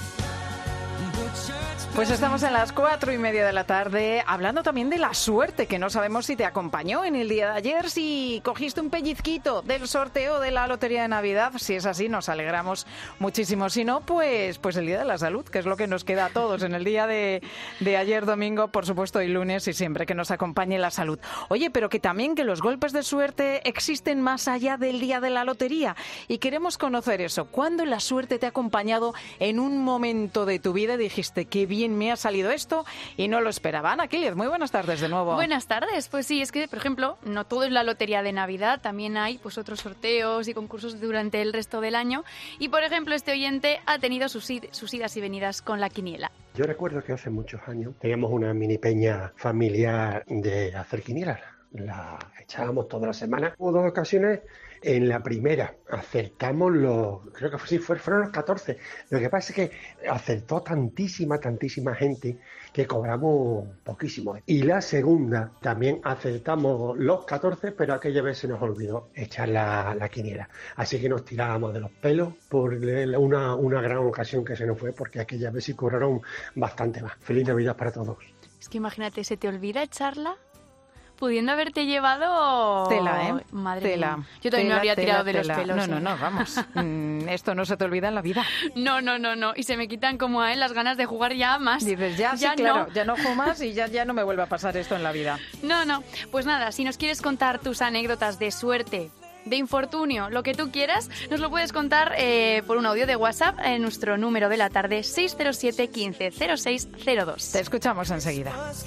The church Pues estamos en las 4:30 de la tarde hablando también de la suerte, que no sabemos si te acompañó en el día de ayer, si cogiste un pellizquito del sorteo de la Lotería de Navidad. Si es así, nos alegramos muchísimo. Si no, pues el Día de la Salud, que es lo que nos queda a todos en el día de ayer domingo, por supuesto, y lunes, y siempre que nos acompañe la salud. Oye, pero que también que los golpes de suerte existen más allá del día de la lotería. Y queremos conocer eso. ¿Cuándo la suerte te ha acompañado en un momento de tu vida y dijiste, qué bien me ha salido esto y no lo esperaba? Ana Quílez, muy buenas tardes de nuevo. Buenas tardes. Pues sí, es que, por ejemplo, no todo es la lotería de Navidad, también hay pues otros sorteos y concursos durante el resto del año. Y, por ejemplo, este oyente ha tenido sus idas y venidas con la quiniela. Yo recuerdo que hace muchos años teníamos una mini peña familiar de hacer quinielas. La echábamos toda la semana. Hubo 2 ocasiones. En la primera acertamos creo que fueron los 14. Lo que pasa es que acertó tantísima gente que cobramos poquísimo. Y la segunda también acertamos los 14, pero aquella vez se nos olvidó echar la quiniela. Así que nos tirábamos de los pelos por una gran ocasión que se nos fue, porque aquella vez sí cobraron bastante más. Feliz Navidad para todos. Es que imagínate, ¿se te olvida echarla? Pudiendo haberte llevado... Tela, Madre Tela. mía. Yo también me habría tirado de los pelos. No, vamos. Esto no se te olvida en la vida. No. Y se me quitan como a él las ganas de jugar ya más. Dices, ya claro, ya no juego más y ya no me vuelve a pasar esto en la vida. No. Pues nada, si nos quieres contar tus anécdotas de suerte, de infortunio, lo que tú quieras, nos lo puedes contar por un audio de WhatsApp en nuestro número de la tarde 607 15 0602. Te escuchamos enseguida.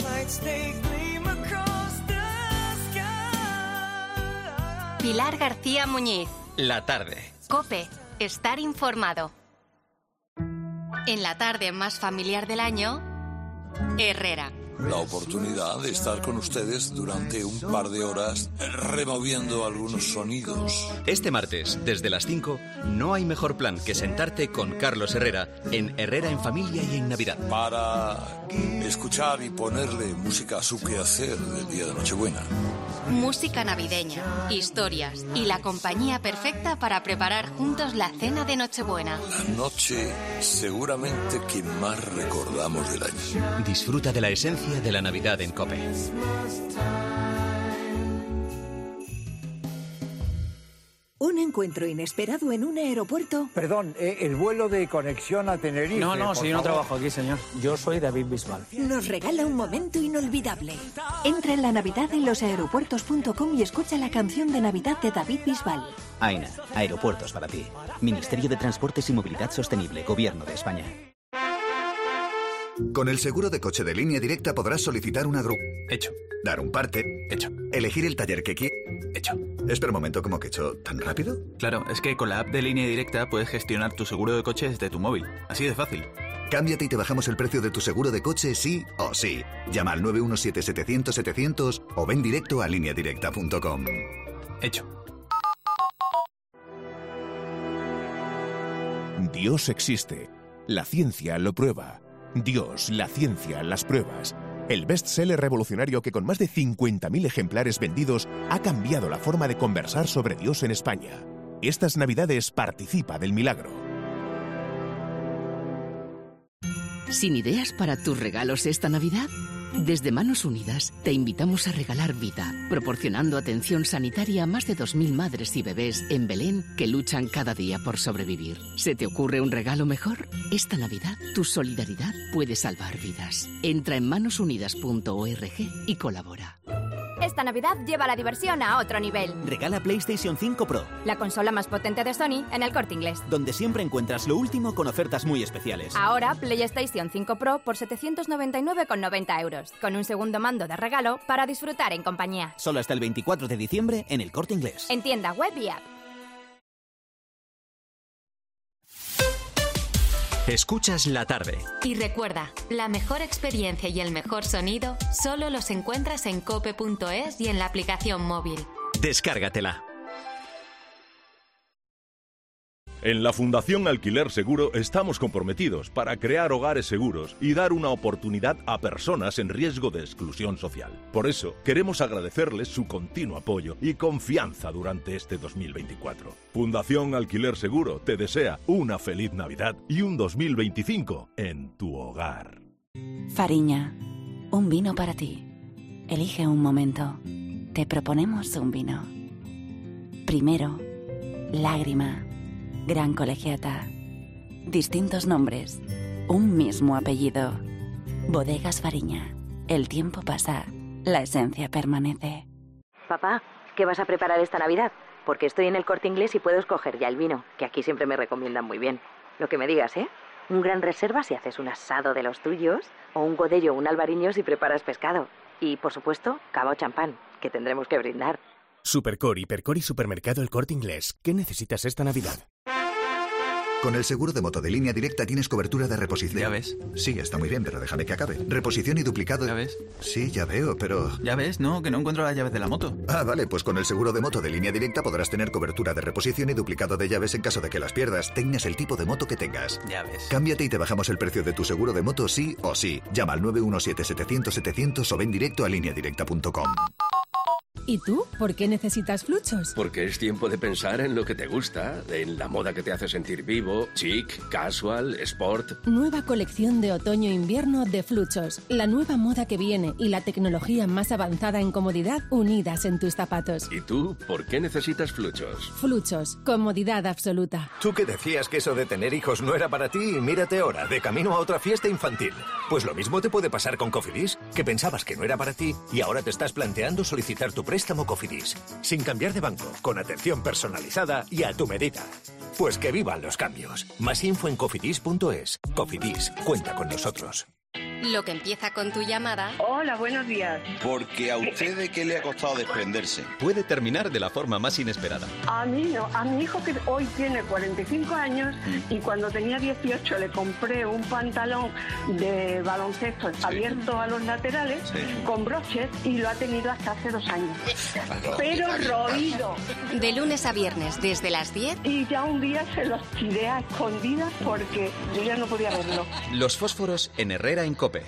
Pilar García Muñiz. La tarde. COPE. Estar informado. En la tarde más familiar del año, Herrera. La oportunidad de estar con ustedes durante un par de horas removiendo algunos sonidos. Este martes, desde las 5, no hay mejor plan que sentarte con Carlos Herrera en Herrera en Familia y en Navidad. Para escuchar y ponerle música a su quehacer del día de Nochebuena. Música navideña, historias y la compañía perfecta para preparar juntos la cena de Nochebuena. La noche seguramente que más recordamos del año. Disfruta de la esencia de la Navidad en COPE. Un encuentro inesperado en un aeropuerto. Perdón, el vuelo de conexión a Tenerife. No, si yo no trabajo aquí, señor. Yo soy David Bisbal. Nos regala un momento inolvidable. Entra en la Navidad en losaeropuertos.com y escucha la canción de Navidad de David Bisbal. AENA, Aeropuertos para ti. Ministerio de Transportes y Movilidad Sostenible, Gobierno de España. Con el seguro de coche de Línea Directa podrás solicitar una grúa. Hecho. Dar un parte. Hecho. Elegir el taller que quieras. Hecho. Espera un momento, ¿cómo que hecho? ¿Tan rápido? Claro, es que con la app de Línea Directa puedes gestionar tu seguro de coche desde tu móvil. Así de fácil. Cámbiate y te bajamos el precio de tu seguro de coche sí o sí. Llama al 917-700-700 o ven directo a lineadirecta.com. Hecho. Dios existe. La ciencia lo prueba. Dios, la ciencia, las pruebas. El bestseller revolucionario que con más de 50.000 ejemplares vendidos ha cambiado la forma de conversar sobre Dios en España. Estas Navidades participa del milagro. ¿Sin ideas para tus regalos esta Navidad? Desde Manos Unidas te invitamos a regalar vida, proporcionando atención sanitaria a más de 2.000 madres y bebés en Belén que luchan cada día por sobrevivir. ¿Se te ocurre un regalo mejor? Esta Navidad, tu solidaridad puede salvar vidas. Entra en manosunidas.org y colabora. Esta Navidad lleva la diversión a otro nivel. Regala PlayStation 5 Pro, La consola más potente de Sony en El Corte Inglés. donde siempre encuentras lo último con ofertas muy especiales. Ahora PlayStation 5 Pro por 799,90 euros, con un segundo mando de regalo para disfrutar en compañía. Solo hasta el 24 de diciembre en El Corte Inglés. En tienda web y app. Escuchas la tarde. Y recuerda, la mejor experiencia y el mejor sonido solo los encuentras en cope.es y en la aplicación móvil. Descárgatela. En la Fundación Alquiler Seguro estamos comprometidos para crear hogares seguros y dar una oportunidad a personas en riesgo de exclusión social. Por eso, queremos agradecerles su continuo apoyo y confianza durante este 2024. Fundación Alquiler Seguro te desea una feliz Navidad y un 2025 en tu hogar. Fariña, un vino para ti. Elige un momento. Te proponemos un vino. Primero, Lágrima. Gran Colegiata. Distintos nombres, un mismo apellido. Bodegas Fariña. El tiempo pasa, la esencia permanece. Papá, ¿qué vas a preparar esta Navidad? Porque estoy en El Corte Inglés y puedo escoger ya el vino, que aquí siempre me recomiendan muy bien. Lo que me digas, ¿eh? Un gran reserva si haces un asado de los tuyos, o un godello o un albariño si preparas pescado. Y, por supuesto, cava o champán, que tendremos que brindar. Supercor, Hipercor y Supermercado El Corte Inglés. ¿Qué necesitas esta Navidad? Con el seguro de moto de Línea Directa tienes cobertura de reposición. Ya ves. Sí, está muy bien, pero déjame que acabe. Reposición y duplicado. Ya ves. Sí, ya veo, pero... Ya ves, no, que no encuentro las llaves de la moto. Ah, vale, pues con el seguro de moto de Línea Directa podrás tener cobertura de reposición y duplicado de llaves en caso de que las pierdas, tengas el tipo de moto que tengas. Ya ves. Cámbiate y te bajamos el precio de tu seguro de moto sí o sí. Llama al 917-700-700 o ven directo a lineadirecta.com. ¿Y tú? ¿Por qué necesitas Fluchos? Porque es tiempo de pensar en lo que te gusta, en la moda que te hace sentir vivo, chic, casual, sport. Nueva colección de otoño-invierno de Fluchos. La nueva moda que viene y la tecnología más avanzada en comodidad unidas en tus zapatos. ¿Y tú? ¿Por qué necesitas Fluchos? Fluchos. Comodidad absoluta. Tú que decías que eso de tener hijos no era para ti, mírate ahora, de camino a otra fiesta infantil. Pues lo mismo te puede pasar con Cofidis, que pensabas que no era para ti y ahora te estás planteando solicitar tu préstamo Cofidis, sin cambiar de banco, con atención personalizada y a tu medida. Pues que vivan los cambios. Más info en cofidis.es. Cofidis, cuenta con nosotros. Lo que empieza con tu llamada. Hola, buenos días. Porque a usted de qué le ha costado desprenderse. Puede terminar de la forma más inesperada. A mí no, a mi hijo que hoy tiene 45 años y cuando tenía 18 le compré un pantalón de baloncesto abierto a los laterales con broches y lo ha tenido hasta hace 2 años. Pero roído. De lunes a viernes desde las 10. Y ya un día se los tiré a escondidas porque yo ya no podía verlo. Los fósforos en Herrera en Cope.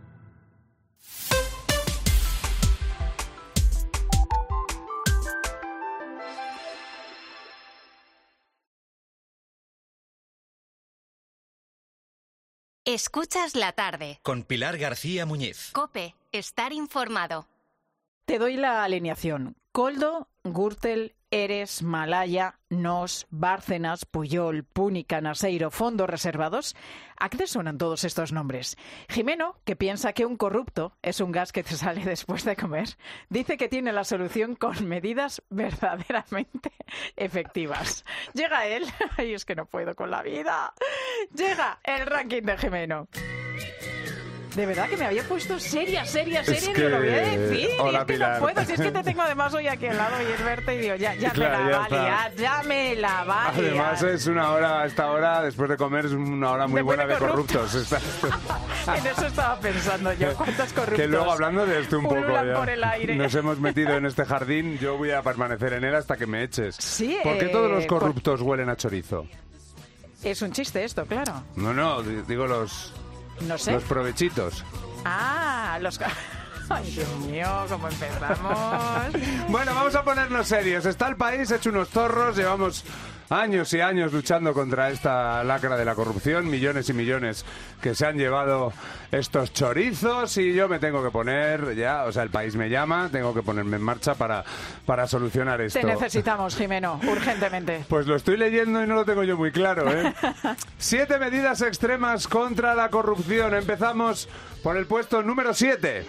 Escuchas la tarde. Con Pilar García Muñiz. Cope, estar informado. Te doy la alineación. Koldo, Gürtel, Eres, Malaya, Nos, Bárcenas, Puyol, Púnica, Naseiro, Fondos Reservados. ¿A qué te suenan todos estos nombres? Jimeno, que piensa que un corrupto es un gas que te sale después de comer, dice que tiene la solución con medidas verdaderamente efectivas. Llega él, ay, es que no puedo con la vida, llega el ranking de Jimeno. De verdad que me había puesto seria, Es y que... no lo voy a decir. Hola, es que Pilar. no puedo, si es que te tengo además hoy aquí al lado y es verte y digo, ya Claro, me la ya va a está. liar, ya me la va a liar. Además es una hora, a esta hora, después de comer, es una hora muy Después buena de de corruptos. En eso estaba pensando yo, ¿cuántos corruptos? Que luego, hablando de esto un poco, pululan ya, por el aire? nos hemos metido en este jardín, yo voy a permanecer en él hasta que me eches. Sí, ¿Por qué todos los corruptos huelen a chorizo? Es un chiste esto, claro. No, digo los... No sé. Los provechitos. Ah, los... Ay, Dios mío, ¿cómo empezamos? Bueno, vamos a ponernos serios. Está el país hecho unos zorros, llevamos años y años luchando contra esta lacra de la corrupción, millones y millones que se han llevado estos chorizos y yo me tengo que poner ya, o sea, el país me llama, tengo que ponerme en marcha para solucionar esto. Te necesitamos, Jimeno, urgentemente. Pues lo estoy leyendo y no lo tengo yo muy claro, ¿eh? 7 medidas extremas contra la corrupción. Empezamos por el puesto número 7.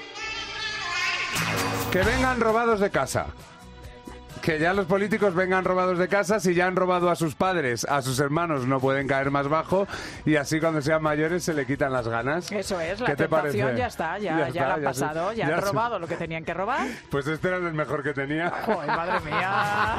Que vengan robados de casa. Que ya los políticos vengan robados de casa. Si ya han robado a sus padres, a sus hermanos no pueden caer más bajo y así cuando sean mayores se le quitan las ganas. Eso es, la ¿Qué te tentación parece? ya está, ya la han pasado, ya han robado lo que tenían que robar. Pues este era el mejor que tenía. ¡Joder, madre mía!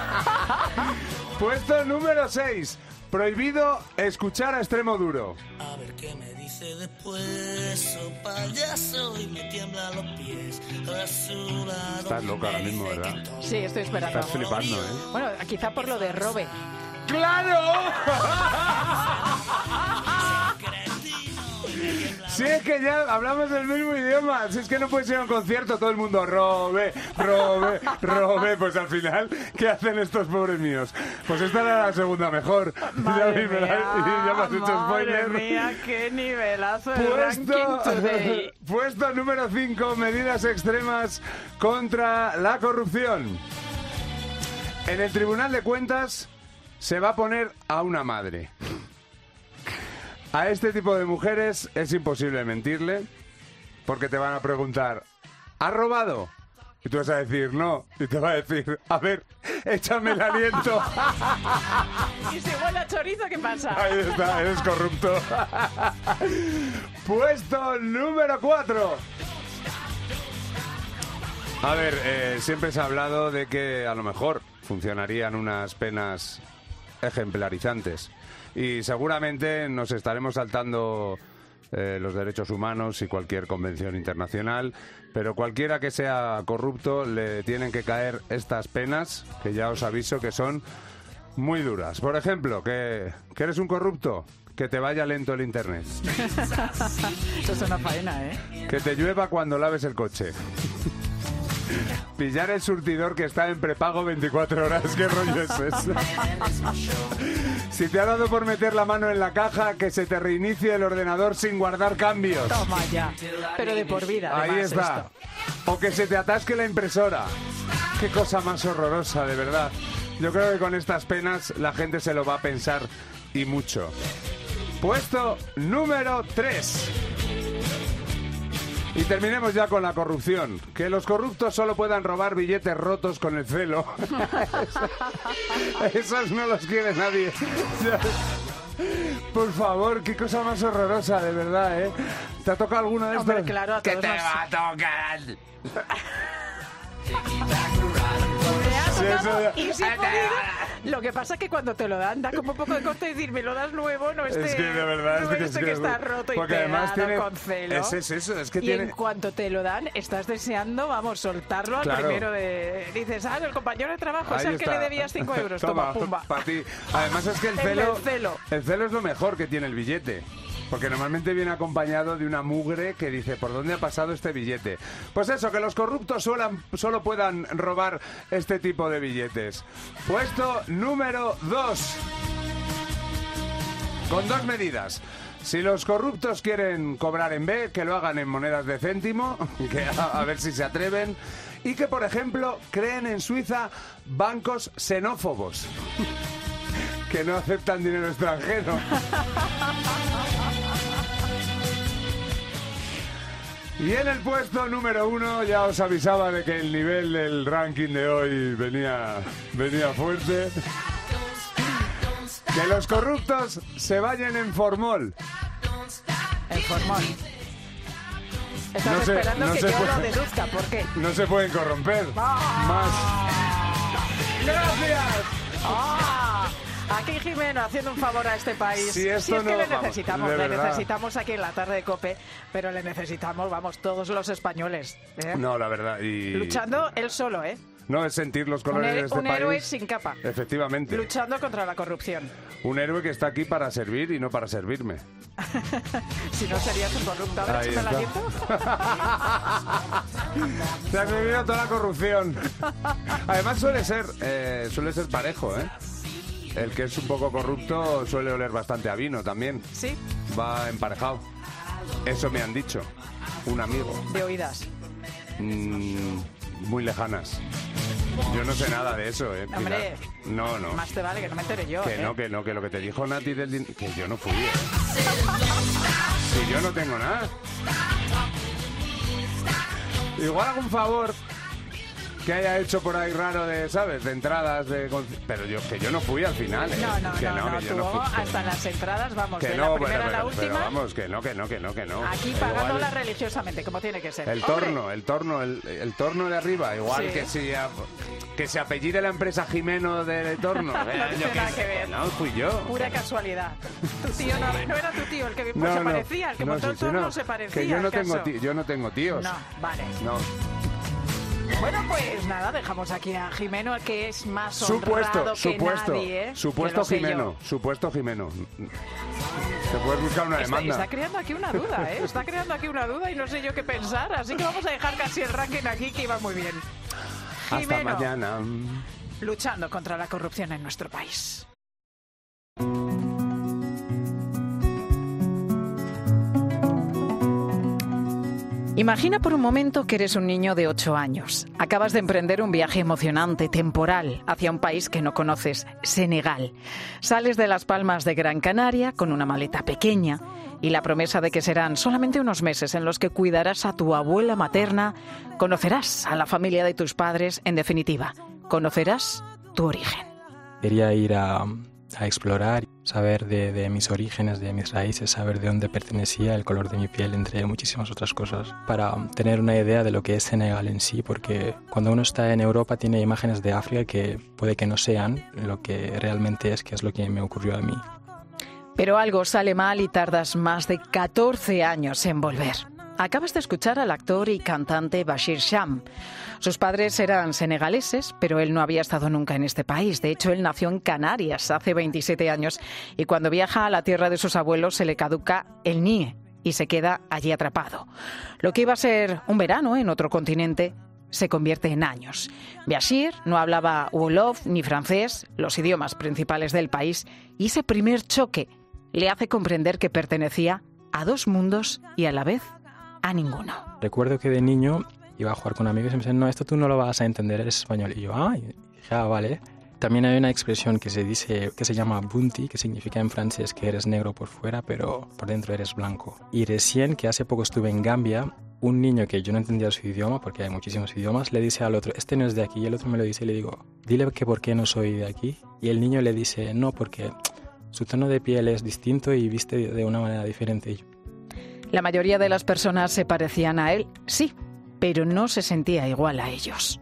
Puesto número 6. Prohibido escuchar a Extremo Duro. A ver qué me dice después, oh payaso, y me tiemblan los pies. Estás loca ahora mismo, ¿verdad? Sí, estoy esperando. Estás flipando, ¿eh? Bueno, quizá por lo de Robe. ¡Claro! Si es que ya hablamos del mismo idioma, si es que no puedes ir a un concierto todo el mundo robe, pues al final, ¿qué hacen estos pobres míos? Pues esta era la segunda mejor. Madre mía, ya me has hecho spoiler. Madre mía, qué nivelazo de ranking today. Puesto número 5, medidas extremas contra la corrupción. En el Tribunal de Cuentas se va a poner a una madre. A este tipo de mujeres es imposible mentirle porque te van a preguntar, ¿has robado? Y tú vas a decir, no. Y te va a decir, a ver, échame el aliento. Y si huele a chorizo, ¿qué pasa? Ahí está, eres corrupto. Puesto número 4. A ver, siempre se ha hablado de que a lo mejor funcionarían unas penas ejemplarizantes. Y seguramente nos estaremos saltando los derechos humanos y cualquier convención internacional, pero cualquiera que sea corrupto le tienen que caer estas penas, que ya os aviso que son muy duras. Por ejemplo, que eres un corrupto, que te vaya lento el internet. Eso es una faena, ¿eh? Que te llueva cuando laves el coche. Pillar el surtidor que está en prepago 24 horas. ¿Qué rollo es eso? Si te ha dado por meter la mano en la caja, que se te reinicie el ordenador sin guardar cambios. Toma ya. Pero de por vida. Ahí está. Esto. O que se te atasque la impresora. Qué cosa más horrorosa, de verdad. Yo creo que con estas penas la gente se lo va a pensar y mucho. Puesto número 3. Y terminemos ya con la corrupción. Que los corruptos solo puedan robar billetes rotos con el celo. Esos no los quiere nadie. Por favor, qué cosa más horrorosa, de verdad, ¿eh? ¿Te ha tocado alguno de estos? Hombre, claro, a ¿Qué todos te nos... va a tocar? Y si lo que pasa es que cuando te lo dan, da como un poco de coste decir, me lo das nuevo, no este, es que de verdad, no es que está roto y porque pegado además tiene, con celo. Es eso, es que y tiene... en cuanto te lo dan, estás deseando, vamos, soltarlo al primero de... Dices, el compañero de trabajo es el que le debías 5 euros. Toma, pumba. Para ti. Además es que el celo es lo mejor que tiene el billete. Porque normalmente viene acompañado de una mugre que dice, ¿por dónde ha pasado este billete? Pues eso, que los corruptos solo puedan robar este tipo de billetes. Puesto número 2. Con 2 medidas. Si los corruptos quieren cobrar en B, que lo hagan en monedas de céntimo, que a ver si se atreven. Y que, por ejemplo, creen en Suiza bancos xenófobos, que no aceptan dinero extranjero. Y en el puesto número 1 ya os avisaba de que el nivel del ranking de hoy venía fuerte. Que los corruptos se vayan en formol. En formol. Estás esperando que yo lo deduzca, ¿por qué? No se pueden corromper. Más. ¡Gracias! Aquí Jimeno haciendo un favor a este país. Si es que le necesitamos aquí en la tarde de COPE, pero le necesitamos, todos los españoles. No, la verdad. Luchando él solo, No es sentir los colores de este un país. héroe sin capa. Efectivamente. Luchando contra la corrupción. Un héroe que está aquí para servir y no para servirme. Si no serías un corrupto. A ver Ahí si me la está. quito. Se ha servido toda la corrupción. Además suele ser parejo, ¿eh? El que es un poco corrupto suele oler bastante a vino también. Sí. Va emparejado. Eso me han dicho. Un amigo. De oídas. Muy lejanas. Yo no sé nada de eso, ¿eh? Hombre, no. Más te vale que no me entere yo. Que no, que lo que te dijo Nati del dinero... Que yo no fui, ¿eh? Si yo no tengo nada. Igual hago un favor que haya hecho por ahí raro de, ¿sabes? De entradas, pero yo no fui al final, ¿eh? No, que yo no fui. hasta las entradas, vamos, Que de no, la primera a la pero última. vamos, que no. Aquí pagándola religiosamente, como tiene que ser. El torno de arriba, igual Sí. que se apellide la empresa Jimeno de torno. No tiene nada que ver. No, fui yo. Pura casualidad. Tu tío no era tu tío, el que se parecía, el que montó el torno se parecía. Que yo no ¿acaso? tengo tíos. No, vale. No. Bueno, pues nada, dejamos aquí a Jimeno, que es más honrado que nadie, ¿eh? Supuesto Jimeno. Te puedes buscar una demanda. Está creando aquí una duda, ¿eh? Está creando aquí una duda y no sé yo qué pensar, así que vamos a dejar casi el ranking aquí, que iba muy bien. Jimeno, hasta mañana. Luchando contra la corrupción en nuestro país. Imagina por un momento que eres un niño de 8 años. Acabas de emprender un viaje emocionante, temporal, hacia un país que no conoces, Senegal. Sales de Las Palmas de Gran Canaria con una maleta pequeña y la promesa de que serán solamente unos meses en los que cuidarás a tu abuela materna, conocerás a la familia de tus padres, en definitiva, conocerás tu origen. Quería ir a explorar, saber de mis orígenes, de mis raíces, saber de dónde pertenecía, el color de mi piel, entre muchísimas otras cosas, para tener una idea de lo que es Senegal en sí, porque cuando uno está en Europa tiene imágenes de África que puede que no sean lo que realmente es, que es lo que me ocurrió a mí. Pero algo sale mal y tardas más de 14 años en volver. Acabas de escuchar al actor y cantante Bachir Cham. Sus padres eran senegaleses, pero él no había estado nunca en este país. De hecho, él nació en Canarias hace 27 años y cuando viaja a la tierra de sus abuelos se le caduca el NIE y se queda allí atrapado. Lo que iba a ser un verano en otro continente se convierte en años. Bachir no hablaba wolof ni francés, los idiomas principales del país, y ese primer choque le hace comprender que pertenecía a dos mundos y a la vez a ninguno. Recuerdo que de niño iba a jugar con amigos y me decían, no, esto tú no lo vas a entender, eres español. Y yo, dije, vale. También hay una expresión que se dice, que se llama bunti, que significa en francés que eres negro por fuera, pero por dentro eres blanco. Y recién, que hace poco estuve en Gambia, un niño que yo no entendía su idioma, porque hay muchísimos idiomas, le dice al otro, este no es de aquí, y el otro me lo dice y le digo, dile que por qué no soy de aquí. Y el niño le dice, no, porque su tono de piel es distinto y viste de una manera diferente. La mayoría de las personas se parecían a él, sí, pero no se sentía igual a ellos.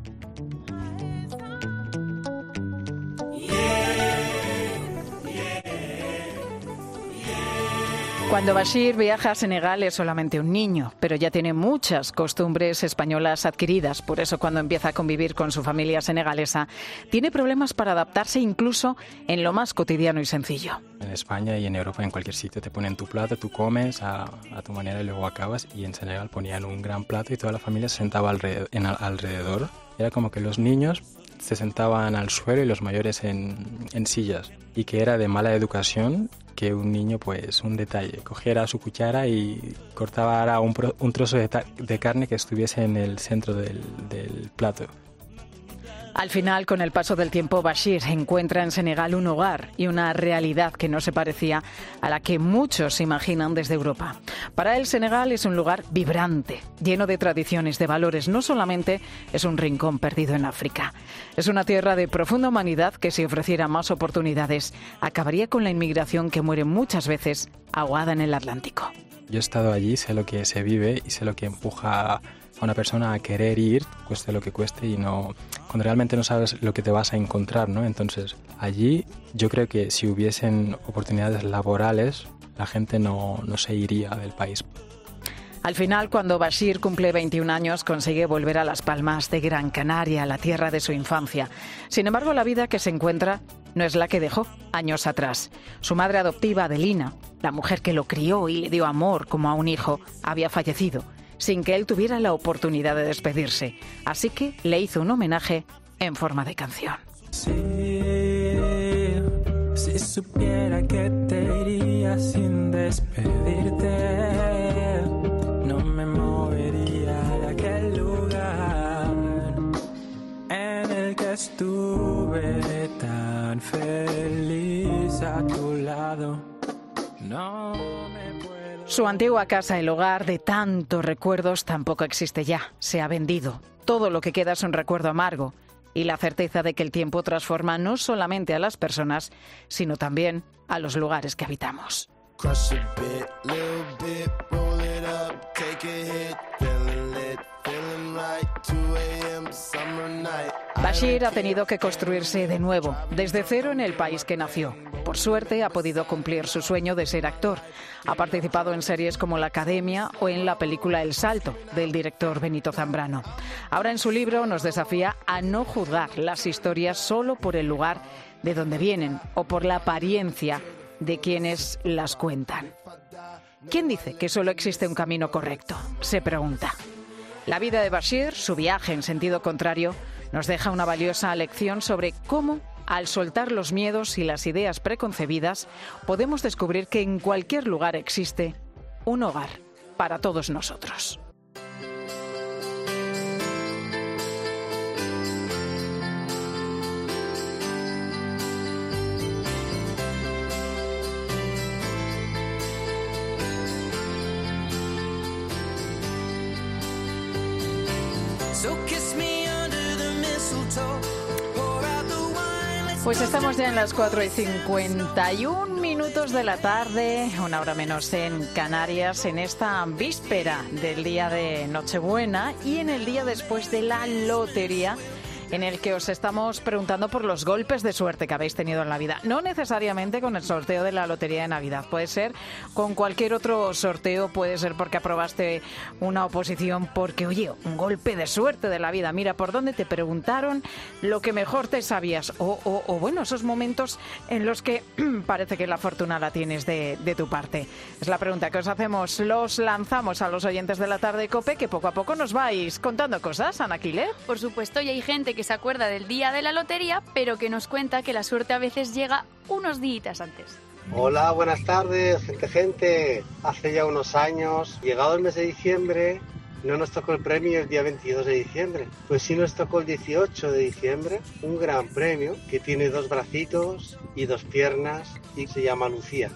Cuando Bachir viaja a Senegal es solamente un niño, pero ya tiene muchas costumbres españolas adquiridas. Por eso, cuando empieza a convivir con su familia senegalesa, tiene problemas para adaptarse incluso en lo más cotidiano y sencillo. En España y en Europa, en cualquier sitio, te ponen tu plato, tú comes a tu manera y luego acabas. Y en Senegal ponían un gran plato y toda la familia se sentaba alrededor. Era como que los niños se sentaban al suelo y los mayores en sillas. Y que era de mala educación que un niño, pues un detalle, cogiera su cuchara y cortara un trozo de carne que estuviese en el centro del plato. Al final, con el paso del tiempo, Bachir encuentra en Senegal un hogar y una realidad que no se parecía a la que muchos imaginan desde Europa. Para él, Senegal es un lugar vibrante, lleno de tradiciones, de valores. No solamente es un rincón perdido en África. Es una tierra de profunda humanidad que, si ofreciera más oportunidades, acabaría con la inmigración que muere muchas veces ahogada en el Atlántico. Yo he estado allí, sé lo que se vive y sé lo que empuja a una persona a querer ir, cueste lo que cueste, y no cuando realmente no sabes lo que te vas a encontrar, ¿no? Entonces, allí yo creo que si hubiesen oportunidades laborales, la gente no se iría del país. Al final, cuando Bashir cumple 21 años, consigue volver a Las Palmas de Gran Canaria, la tierra de su infancia. Sin embargo, la vida que se encuentra no es la que dejó años atrás. Su madre adoptiva, Adelina, la mujer que lo crió y le dio amor como a un hijo, había fallecido, sin que él tuviera la oportunidad de despedirse. Así que le hizo un homenaje en forma de canción. Si supiera que te iría sin despedirte, no me movería de aquel lugar en el que estuve tan feliz a tu lado. No me puedo... Su antigua casa, el hogar de tantos recuerdos, tampoco existe ya. Se ha vendido. Todo lo que queda es un recuerdo amargo y la certeza de que el tiempo transforma no solamente a las personas, sino también a los lugares que habitamos. Bashir ha tenido que construirse de nuevo, desde cero en el país que nació. Por suerte ha podido cumplir su sueño de ser actor. Ha participado en series como La Academia o en la película El Salto, del director Benito Zambrano. Ahora en su libro nos desafía a no juzgar las historias solo por el lugar de donde vienen o por la apariencia de quienes las cuentan. ¿Quién dice que solo existe un camino correcto?, se pregunta. La vida de Bashir, su viaje en sentido contrario, nos deja una valiosa lección sobre cómo, al soltar los miedos y las ideas preconcebidas, podemos descubrir que en cualquier lugar existe un hogar para todos nosotros. Pues estamos ya en las 4:51 de la tarde, una hora menos en Canarias, en esta víspera del día de Nochebuena y en el día después de la lotería, en el que os estamos preguntando por los golpes de suerte que habéis tenido en la vida. No necesariamente con el sorteo de la lotería de Navidad, puede ser con cualquier otro sorteo, puede ser porque aprobaste una oposición, porque, oye, un golpe de suerte de la vida. Mira, por dónde te preguntaron lo que mejor te sabías, o bueno, esos momentos en los que parece que la fortuna la tienes de tu parte. Es la pregunta que os hacemos, los lanzamos a los oyentes de la tarde COPE, que poco a poco nos vais contando cosas, Ana Quiles. Por supuesto, y hay gente que se acuerda del día de la lotería, pero que nos cuenta que la suerte a veces llega unos días antes. Hola, buenas tardes, gente. Hace ya unos años, llegado el mes de diciembre, no nos tocó el premio el día 22 de diciembre. Pues sí nos tocó el 18 de diciembre, un gran premio que tiene 2 bracitos y 2 piernas y se llama Lucía.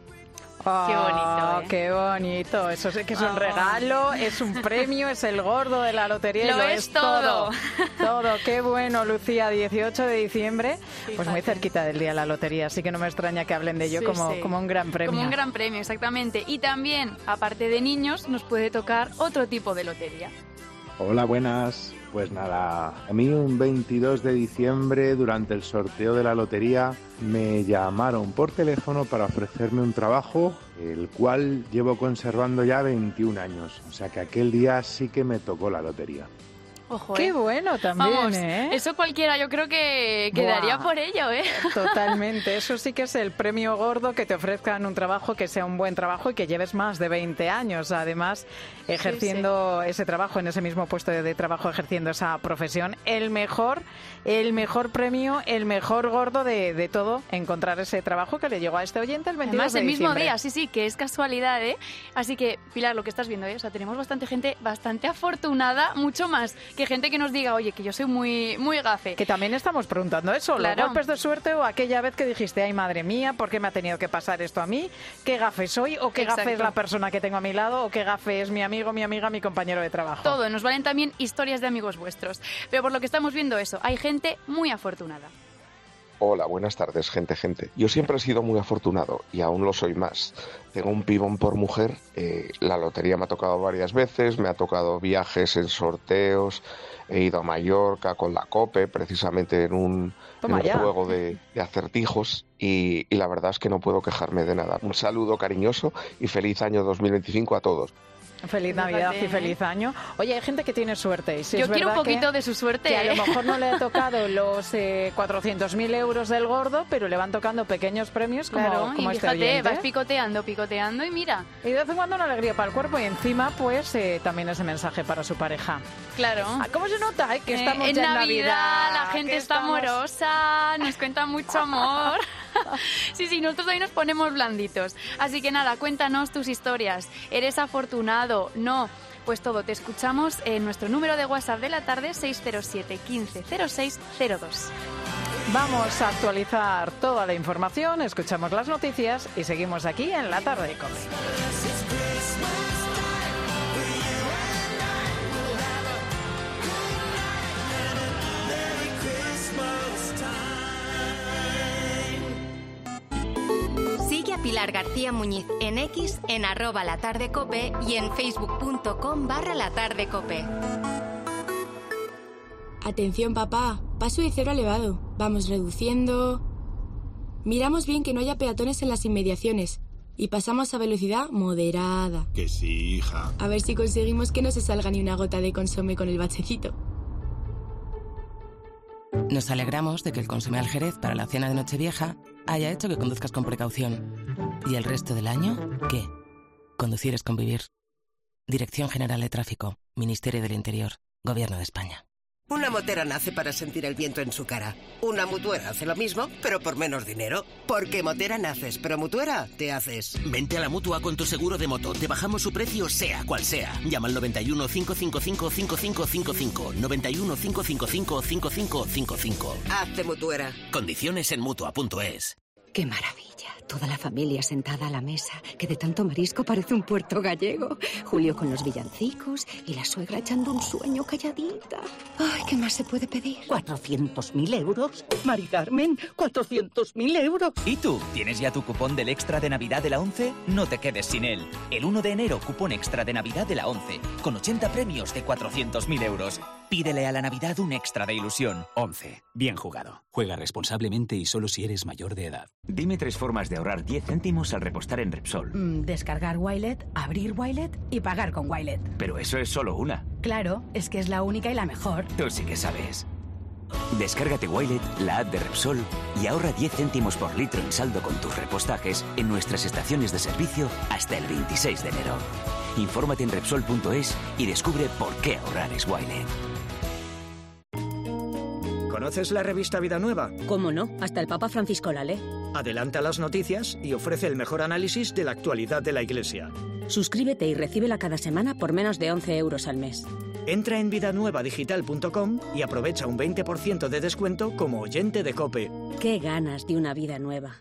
Oh, qué bonito, ¿eh? Qué bonito. Eso sí que es un regalo, es un premio, es el gordo de la lotería. Lo es todo. Todo. Qué bueno, Lucía, 18 de diciembre, pues muy cerquita del día de la lotería, así que no me extraña que hablen de ello como un gran premio. Como un gran premio, exactamente. Y también, aparte de niños, nos puede tocar otro tipo de lotería. Hola, buenas. Pues nada, a mí un 22 de diciembre, durante el sorteo de la lotería, me llamaron por teléfono para ofrecerme un trabajo, el cual llevo conservando ya 21 años. O sea que aquel día sí que me tocó la lotería. Ojo, Qué bueno también, vamos, ¿eh? Eso cualquiera yo creo que quedaría por ello, ¿eh? Totalmente, eso sí que es el premio gordo, que te ofrezcan un trabajo que sea un buen trabajo y que lleves más de 20 años, además, ejerciendo ese trabajo, en ese mismo puesto de trabajo, ejerciendo esa profesión. El mejor premio, el mejor gordo de todo, encontrar ese trabajo que le llegó a este oyente el 22 Además, de el mismo diciembre. día, sí, que es casualidad, ¿eh? Así que, Pilar, lo que estás viendo, ¿eh? O sea, tenemos gente bastante afortunada, mucho más que gente que nos diga, oye, que yo soy muy gafe. Que también estamos preguntando eso, Claro. los golpes de suerte o aquella vez que dijiste, ay, madre mía, ¿por qué me ha tenido que pasar esto a mí? ¿Qué gafe soy? ¿O qué gafe es Exacto. la persona que tengo a mi lado? ¿O qué gafe es mi amigo, mi amiga, mi compañero de trabajo? Todo, nos valen también historias de amigos vuestros. Pero por lo que estamos viendo eso, hay gente muy afortunada. Hola, buenas tardes, gente. Yo siempre he sido muy afortunado y aún lo soy más. Tengo un pibón por mujer, la lotería me ha tocado varias veces, me ha tocado viajes en sorteos, he ido a Mallorca con la COPE, precisamente en un juego de acertijos y la verdad es que no puedo quejarme de nada. Un saludo cariñoso y feliz año 2025 a todos. Feliz Navidad y feliz año. Oye, hay gente que tiene suerte. Y si yo es quiero un verdad poquito de su suerte. Que a lo mejor no le ha tocado los 400.000 euros del gordo, pero le van tocando pequeños premios como y este fíjate, oyente. vas picoteando y mira. Y de vez en cuando una alegría para el cuerpo y encima, pues, también ese mensaje para su pareja. Claro. ¿Cómo se nota? Que estamos en ya en Navidad, la gente está amorosa, nos cuenta mucho amor. Sí, nosotros hoy nos ponemos blanditos. Así que nada, cuéntanos tus historias. ¿Eres afortunado? No. Pues todo, te escuchamos en nuestro número de WhatsApp de la tarde, 607 15 06 02. Vamos a actualizar toda la información, escuchamos las noticias y seguimos aquí en La Tarde de COPE. Sigue a Pilar García Muñiz en X, en @latardecope y en facebook.com/latardecope. Atención, papá. Paso de cero elevado. Vamos reduciendo. Miramos bien que no haya peatones en las inmediaciones. Y pasamos a velocidad moderada. Que sí, hija. A ver si conseguimos que no se salga ni una gota de consomé con el bachecito. Nos alegramos de que el consomé al Jerez para la cena de Nochevieja haya hecho que conduzcas con precaución. ¿Y el resto del año? ¿Qué? Conducir es convivir. Dirección General de Tráfico, Ministerio del Interior, Gobierno de España. Una motera nace para sentir el viento en su cara. Una mutuera hace lo mismo, pero por menos dinero. Porque motera naces, pero mutuera te haces. Vente a la Mutua con tu seguro de moto. Te bajamos su precio sea cual sea. Llama al 91 555 5555. 91 555 5555. Hazte mutuera. Condiciones en Mutua.es. ¡Qué maravilla! Toda la familia sentada a la mesa, que de tanto marisco parece un puerto gallego. Julio con los villancicos y la suegra echando un sueño calladita. ¡Ay, qué más se puede pedir! ¿400.000 euros? Mari Carmen, ¡400.000 euros! ¿Y tú? ¿Tienes ya tu cupón del Extra de Navidad de la ONCE? No te quedes sin él. El 1 de enero, cupón Extra de Navidad de la ONCE, con 80 premios de 400.000 euros. Pídele a la Navidad un extra de ilusión. ONCE. Bien jugado. Juega responsablemente y solo si eres mayor de edad. Dime 3 formas de ahorrar 10 céntimos al repostar en Repsol. Descargar Wilet, abrir Wilet y pagar con Wilet. Pero eso es solo una. Claro, es que es la única y la mejor. Tú sí que sabes. Descárgate Wilet, la app de Repsol, y ahorra 10 céntimos por litro en saldo con tus repostajes en nuestras estaciones de servicio hasta el 26 de enero. Infórmate en Repsol.es y descubre por qué ahorrar es Wilet. ¿Conoces la revista Vida Nueva? ¿Cómo no? Hasta el Papa Francisco la lee. Adelanta las noticias y ofrece el mejor análisis de la actualidad de la Iglesia. Suscríbete y recíbela cada semana por menos de 11 euros al mes. Entra en vidanuevadigital.com y aprovecha un 20% de descuento como oyente de COPE. ¡Qué ganas de una vida nueva!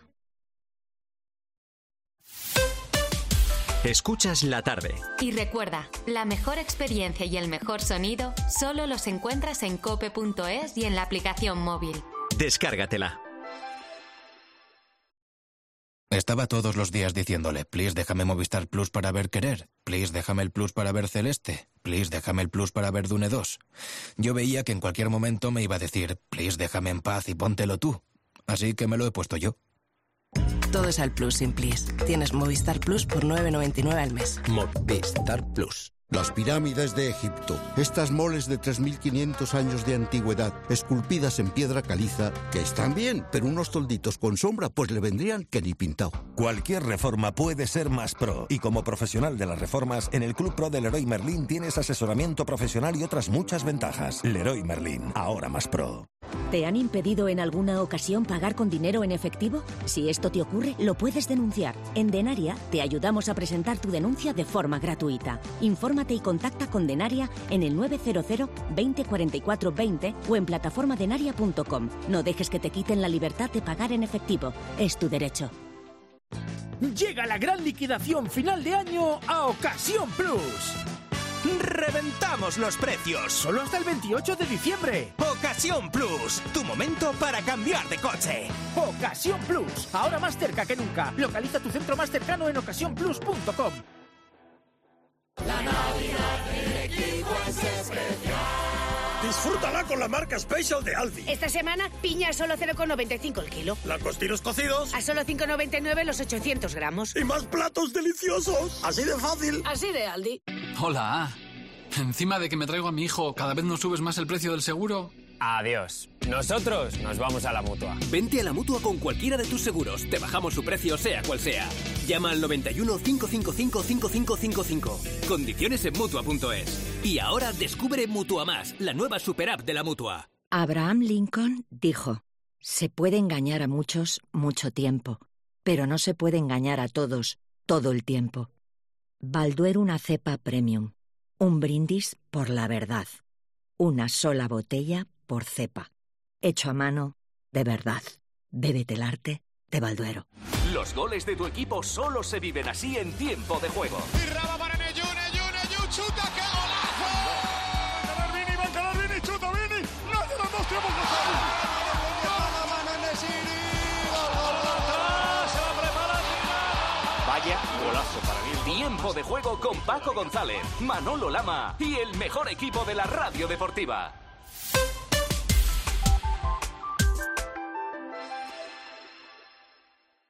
Escuchas La Tarde. Y recuerda, la mejor experiencia y el mejor sonido solo los encuentras en cope.es y en la aplicación móvil. Descárgatela. Estaba todos los días diciéndole, please déjame Movistar Plus para ver Querer, please déjame el Plus para ver Celeste, please déjame el Plus para ver Dune 2. Yo veía que en cualquier momento me iba a decir, please déjame en paz y póntelo tú. Así que me lo he puesto yo. Todo es al Plus sin Please. Tienes Movistar Plus por 9,99 al mes. Movistar Plus. Las pirámides de Egipto, estas moles de 3.500 años de antigüedad, esculpidas en piedra caliza, que están bien, pero unos tolditos con sombra pues le vendrían que ni pintado. Cualquier reforma puede ser más pro, y como profesional de las reformas, en el Club Pro de Leroy Merlin tienes asesoramiento profesional y otras muchas ventajas. Leroy Merlin, ahora más pro. ¿Te han impedido en alguna ocasión pagar con dinero en efectivo? Si esto te ocurre, lo puedes denunciar. En Denaria te ayudamos a presentar tu denuncia de forma gratuita. Infórmate y contacta con Denaria en el 900 20 44 20 o en plataformadenaria.com. No dejes que te quiten la libertad de pagar en efectivo. Es tu derecho. Llega la gran liquidación final de año a Ocasión Plus. ¡Reventamos los precios! ¡Solo hasta el 28 de diciembre! ¡Ocasión Plus! ¡Tu momento para cambiar de coche! ¡Ocasión Plus! Ahora más cerca que nunca. Localiza tu centro más cercano en ocasiónplus.com. La Navidad del equipo es especial. Disfrútala con la marca Special de Aldi. Esta semana, piña a solo 0,95 el kilo. Langostinos cocidos a solo 5,99 los 800 gramos. Y más platos deliciosos. Así de fácil. Así de Aldi. Hola. Encima de que me traigo a mi hijo, ¿cada vez nos subes más el precio del seguro? Adiós. Nosotros nos vamos a la Mutua. Vente a la Mutua con cualquiera de tus seguros. Te bajamos su precio, sea cual sea. Llama al 91 555 5555. Condiciones en Mutua.es. Y ahora descubre Mutua Más, la nueva superapp de la Mutua. Abraham Lincoln dijo: se puede engañar a muchos mucho tiempo, pero no se puede engañar a todos todo el tiempo. Balduero, una cepa premium. Un brindis por la verdad. Una sola botella por cepa. Hecho a mano, de verdad. Bébete el arte de Balduero. Los goles de tu equipo solo se viven así en tiempo de juego. Y Raba para Neyu, chuta, ¡qué golazo! Va a encarar Vini, chuta Vini. No hace los dos tiempos de Vaya golazo para mí. Tiempo de juego con Paco González, Manolo Lama y el mejor equipo de la radio deportiva.